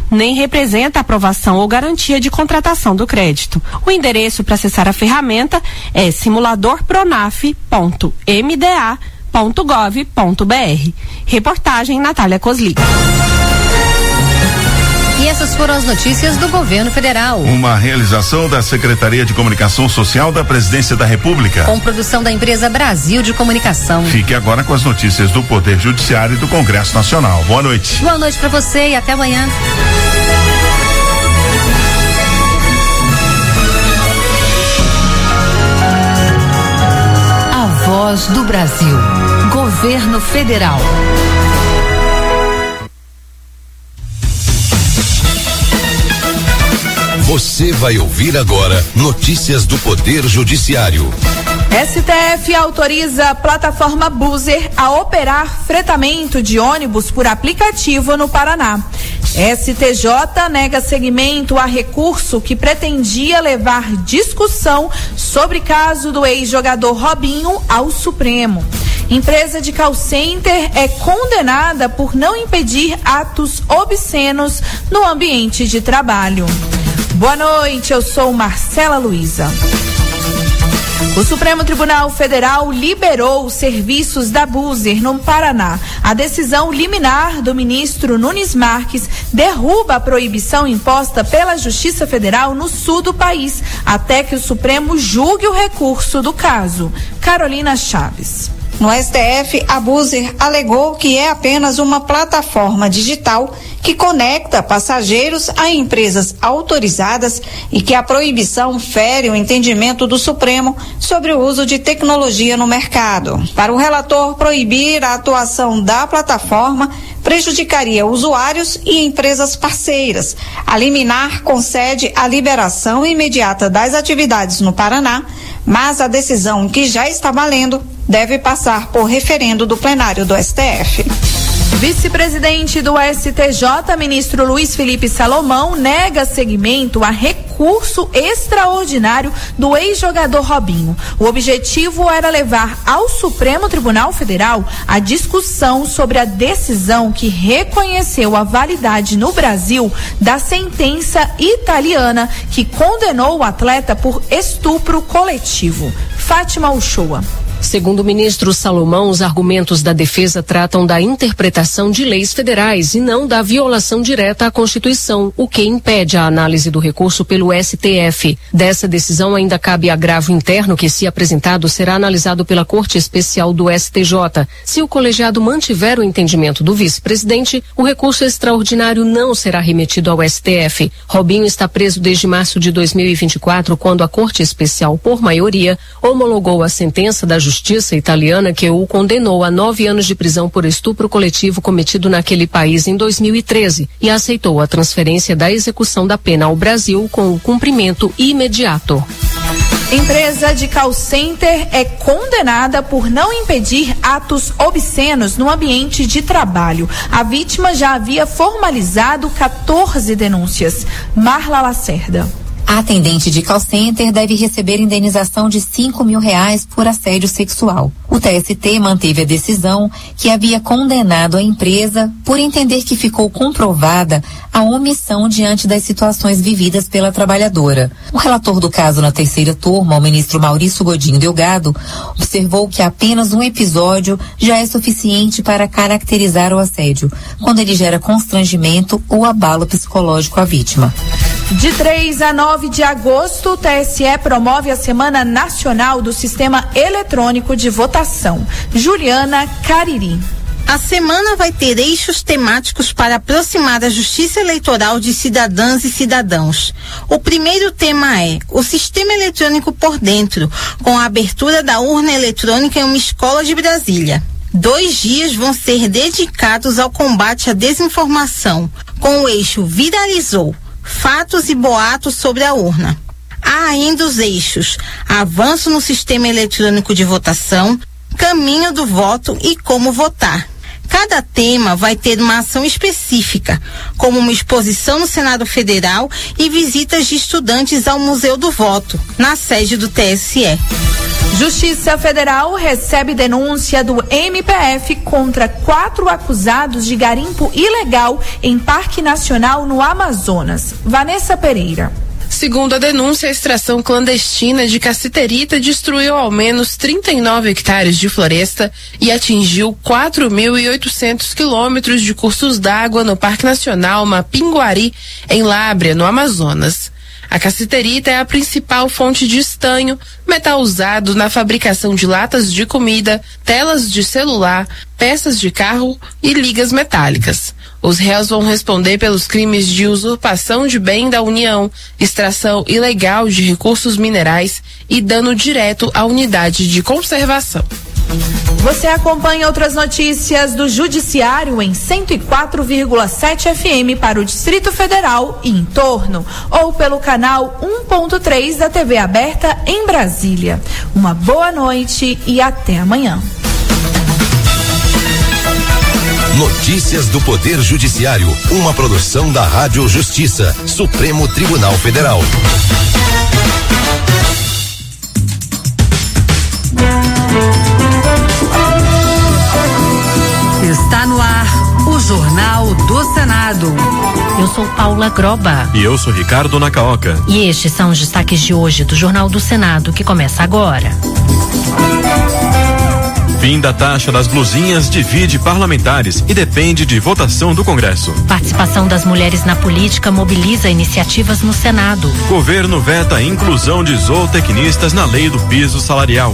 nem representa aprovação ou garantia de contratação do crédito. O endereço para acessar a ferramenta é simuladorpronaf.mda.gov.br. Reportagem Natália Coslic. E essas foram as notícias do governo federal. Uma realização da Secretaria de Comunicação Social da Presidência da República. Com produção da empresa Brasil de Comunicação. Fique agora com as notícias do Poder Judiciário e do Congresso Nacional. Boa noite. Boa noite para você e até amanhã. A Voz do Brasil. Governo Federal. Você vai ouvir agora notícias do Poder Judiciário. STF autoriza a plataforma Buser a operar fretamento de ônibus por aplicativo no Paraná. STJ nega seguimento a recurso que pretendia levar discussão sobre caso do ex-jogador Robinho ao Supremo. Empresa de call center é condenada por não impedir atos obscenos no ambiente de trabalho. Boa noite, eu sou Marcela Luiza. O Supremo Tribunal Federal liberou os serviços da Buser no Paraná. A decisão liminar do ministro Nunes Marques derruba a proibição imposta pela Justiça Federal no sul do país, até que o Supremo julgue o recurso do caso. Carolina Chaves. No STF, a Buser alegou que é apenas uma plataforma digital que conecta passageiros a empresas autorizadas e que a proibição fere o entendimento do Supremo sobre o uso de tecnologia no mercado. Para o relator, proibir a atuação da plataforma prejudicaria usuários e empresas parceiras. A liminar concede a liberação imediata das atividades no Paraná, mas a decisão, que já está valendo, deve passar por referendo do plenário do STF. Vice-presidente do STJ, ministro Luiz Felipe Salomão, nega seguimento a recurso extraordinário do ex-jogador Robinho. O objetivo era levar ao Supremo Tribunal Federal a discussão sobre a decisão que reconheceu a validade no Brasil da sentença italiana que condenou o atleta por estupro coletivo. Fátima Uchoa. Segundo o ministro Salomão, os argumentos da defesa tratam da interpretação de leis federais e não da violação direta à Constituição, o que impede a análise do recurso pelo STF. Dessa decisão ainda cabe agravo interno que, se apresentado, será analisado pela Corte Especial do STJ. Se o colegiado mantiver o entendimento do vice-presidente, o recurso extraordinário não será remetido ao STF. Robinho está preso desde março de 2024, quando a Corte Especial, por maioria, homologou a sentença da Justiça italiana que o condenou a 9 anos de prisão por estupro coletivo cometido naquele país em 2013 e aceitou a transferência da execução da pena ao Brasil com o cumprimento imediato. Empresa de call center é condenada por não impedir atos obscenos no ambiente de trabalho. A vítima já havia formalizado 14 denúncias. Marla Lacerda. A atendente de call center deve receber indenização de R$5 mil por assédio sexual. O TST manteve a decisão que havia condenado a empresa por entender que ficou comprovada a omissão diante das situações vividas pela trabalhadora. O relator do caso na terceira turma, o ministro Maurício Godinho Delgado, observou que apenas um episódio já é suficiente para caracterizar o assédio, quando ele gera constrangimento ou abalo psicológico à vítima. De 3 a 9 de agosto, o TSE promove a Semana Nacional do Sistema Eletrônico de Votação. Juliana Cariri. A semana vai ter eixos temáticos para aproximar a justiça eleitoral de cidadãs e cidadãos. O primeiro tema é o sistema eletrônico por dentro, com a abertura da urna eletrônica em uma escola de Brasília. 2 dias vão ser dedicados ao combate à desinformação, com o eixo Viralizou, fatos e boatos sobre a urna. Há ainda os eixos avanço no sistema eletrônico de votação, caminho do voto e como votar. Cada tema vai ter uma ação específica, como uma exposição no Senado Federal e visitas de estudantes ao Museu do Voto, na sede do TSE. Justiça Federal recebe denúncia do MPF contra 4 acusados de garimpo ilegal em Parque Nacional no Amazonas. Vanessa Pereira. Segundo a denúncia, a extração clandestina de cassiterita destruiu ao menos 39 hectares de floresta e atingiu 4.800 quilômetros de cursos d'água no Parque Nacional Mapinguari, em Lábrea, no Amazonas. A cassiterita é a principal fonte de estanho, metal usado na fabricação de latas de comida, telas de celular, peças de carro e ligas metálicas. Os réus vão responder pelos crimes de usurpação de bem da União, extração ilegal de recursos minerais e dano direto à unidade de conservação. Você acompanha outras notícias do Judiciário em 104,7 FM para o Distrito Federal e em torno, ou pelo canal 1.3 da TV aberta em Brasília. Uma boa noite e até amanhã. Notícias do Poder Judiciário, uma produção da Rádio Justiça, Supremo Tribunal Federal. Está no ar o Jornal do Senado. Eu sou Paula Groba. E eu sou Ricardo Nacaoca. E estes são os destaques de hoje do Jornal do Senado, que começa agora. Fim da taxa das blusinhas divide parlamentares e depende de votação do Congresso. Participação das mulheres na política mobiliza iniciativas no Senado. Governo veta a inclusão de zootecnistas na lei do piso salarial.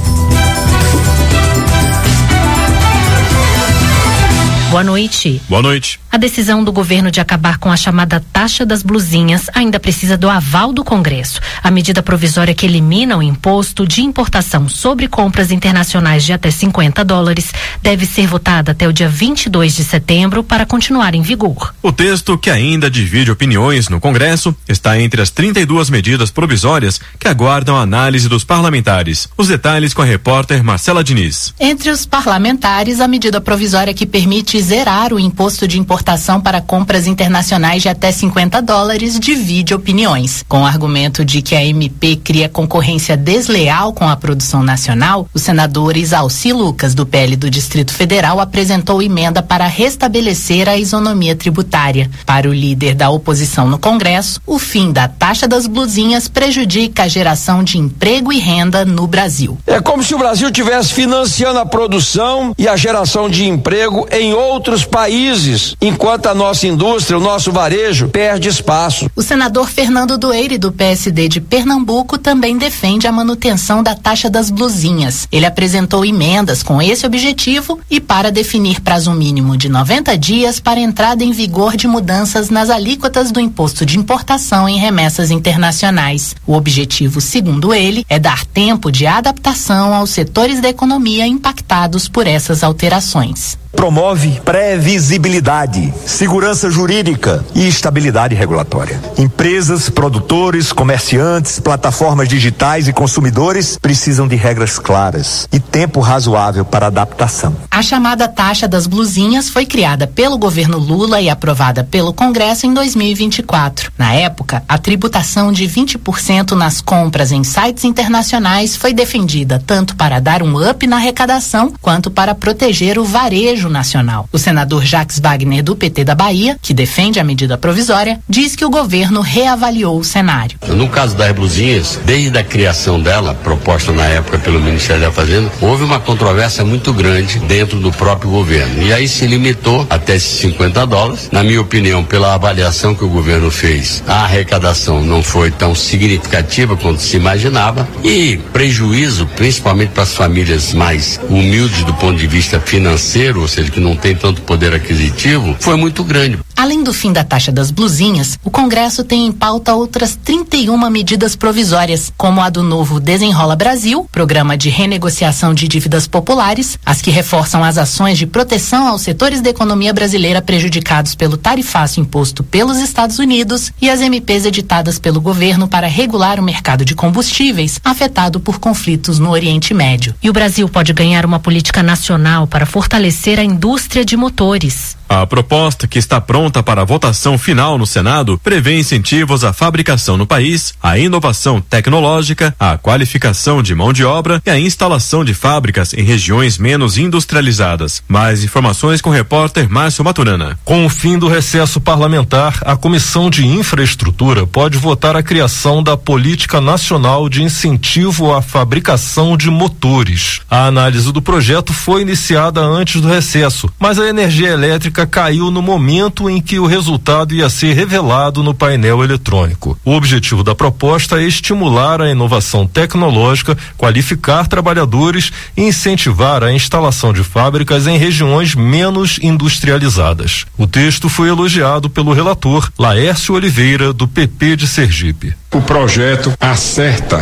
Boa noite. Boa noite. A decisão do governo de acabar com a chamada taxa das blusinhas ainda precisa do aval do Congresso. A medida provisória que elimina o imposto de importação sobre compras internacionais de até $50 deve ser votada até o dia 22 de setembro para continuar em vigor. O texto, que ainda divide opiniões no Congresso, está entre as 32 medidas provisórias que aguardam a análise dos parlamentares. Os detalhes com a repórter Marcela Diniz. Entre os parlamentares, a medida provisória que permite zerar o imposto de importação para compras internacionais de até $50 divide opiniões. Com o argumento de que a MP cria concorrência desleal com a produção nacional, o senador Isalci Lucas, do PL do Distrito Federal, apresentou emenda para restabelecer a isonomia tributária. Para o líder da oposição no Congresso, o fim da taxa das blusinhas prejudica a geração de emprego e renda no Brasil. É como se o Brasil estivesse financiando a produção e a geração de emprego em outros países, enquanto a nossa indústria, o nosso varejo, perde espaço. O senador Fernando Doeire, do PSD de Pernambuco, também defende a manutenção da taxa das blusinhas. Ele apresentou emendas com esse objetivo e para definir prazo mínimo de 90 dias para entrada em vigor de mudanças nas alíquotas do imposto de importação em remessas internacionais. O objetivo, segundo ele, é dar tempo de adaptação aos setores da economia impactados por essas alterações. Promove previsibilidade, segurança jurídica e estabilidade regulatória. Empresas, produtores, comerciantes, plataformas digitais e consumidores precisam de regras claras e tempo razoável para adaptação. A chamada taxa das blusinhas foi criada pelo governo Lula e aprovada pelo Congresso em 2024. Na época, a tributação de 20% nas compras em sites internacionais foi defendida tanto para dar um up na arrecadação quanto para proteger o varejo nacional. O senador Jacques Wagner, do PT da Bahia, que defende a medida provisória, diz que o governo reavaliou o cenário. No caso das blusinhas, desde a criação dela, proposta na época pelo Ministério da Fazenda, houve uma controvérsia muito grande dentro do próprio governo. E aí se limitou até esses $50. Na minha opinião, pela avaliação que o governo fez, a arrecadação não foi tão significativa quanto se imaginava e prejuízo, principalmente para as famílias mais humildes do ponto de vista financeiro, ou seja, que não tem tanto poder aquisitivo, foi muito grande. Além do fim da taxa das blusinhas, o Congresso tem em pauta outras 31 medidas provisórias, como a do novo Desenrola Brasil, programa de renegociação de dívidas populares, as que reforçam as ações de proteção aos setores da economia brasileira prejudicados pelo tarifaço imposto pelos Estados Unidos e as MPs editadas pelo governo para regular o mercado de combustíveis afetado por conflitos no Oriente Médio. E o Brasil pode ganhar uma política nacional para fortalecer a indústria de motores. A proposta, que está pronta para a votação final no Senado, prevê incentivos à fabricação no país, à inovação tecnológica, à qualificação de mão de obra e à instalação de fábricas em regiões menos industrializadas. Mais informações com o repórter Márcio Maturana. Com o fim do recesso parlamentar, a Comissão de Infraestrutura pode votar a criação da Política Nacional de Incentivo à Fabricação de Motores. A análise do projeto foi iniciada antes do recesso, mas a energia elétrica caiu no momento em que o resultado ia ser revelado no painel eletrônico. O objetivo da proposta é estimular a inovação tecnológica, qualificar trabalhadores e incentivar a instalação de fábricas em regiões menos industrializadas. O texto foi elogiado pelo relator Laércio Oliveira, do PP de Sergipe. O projeto acerta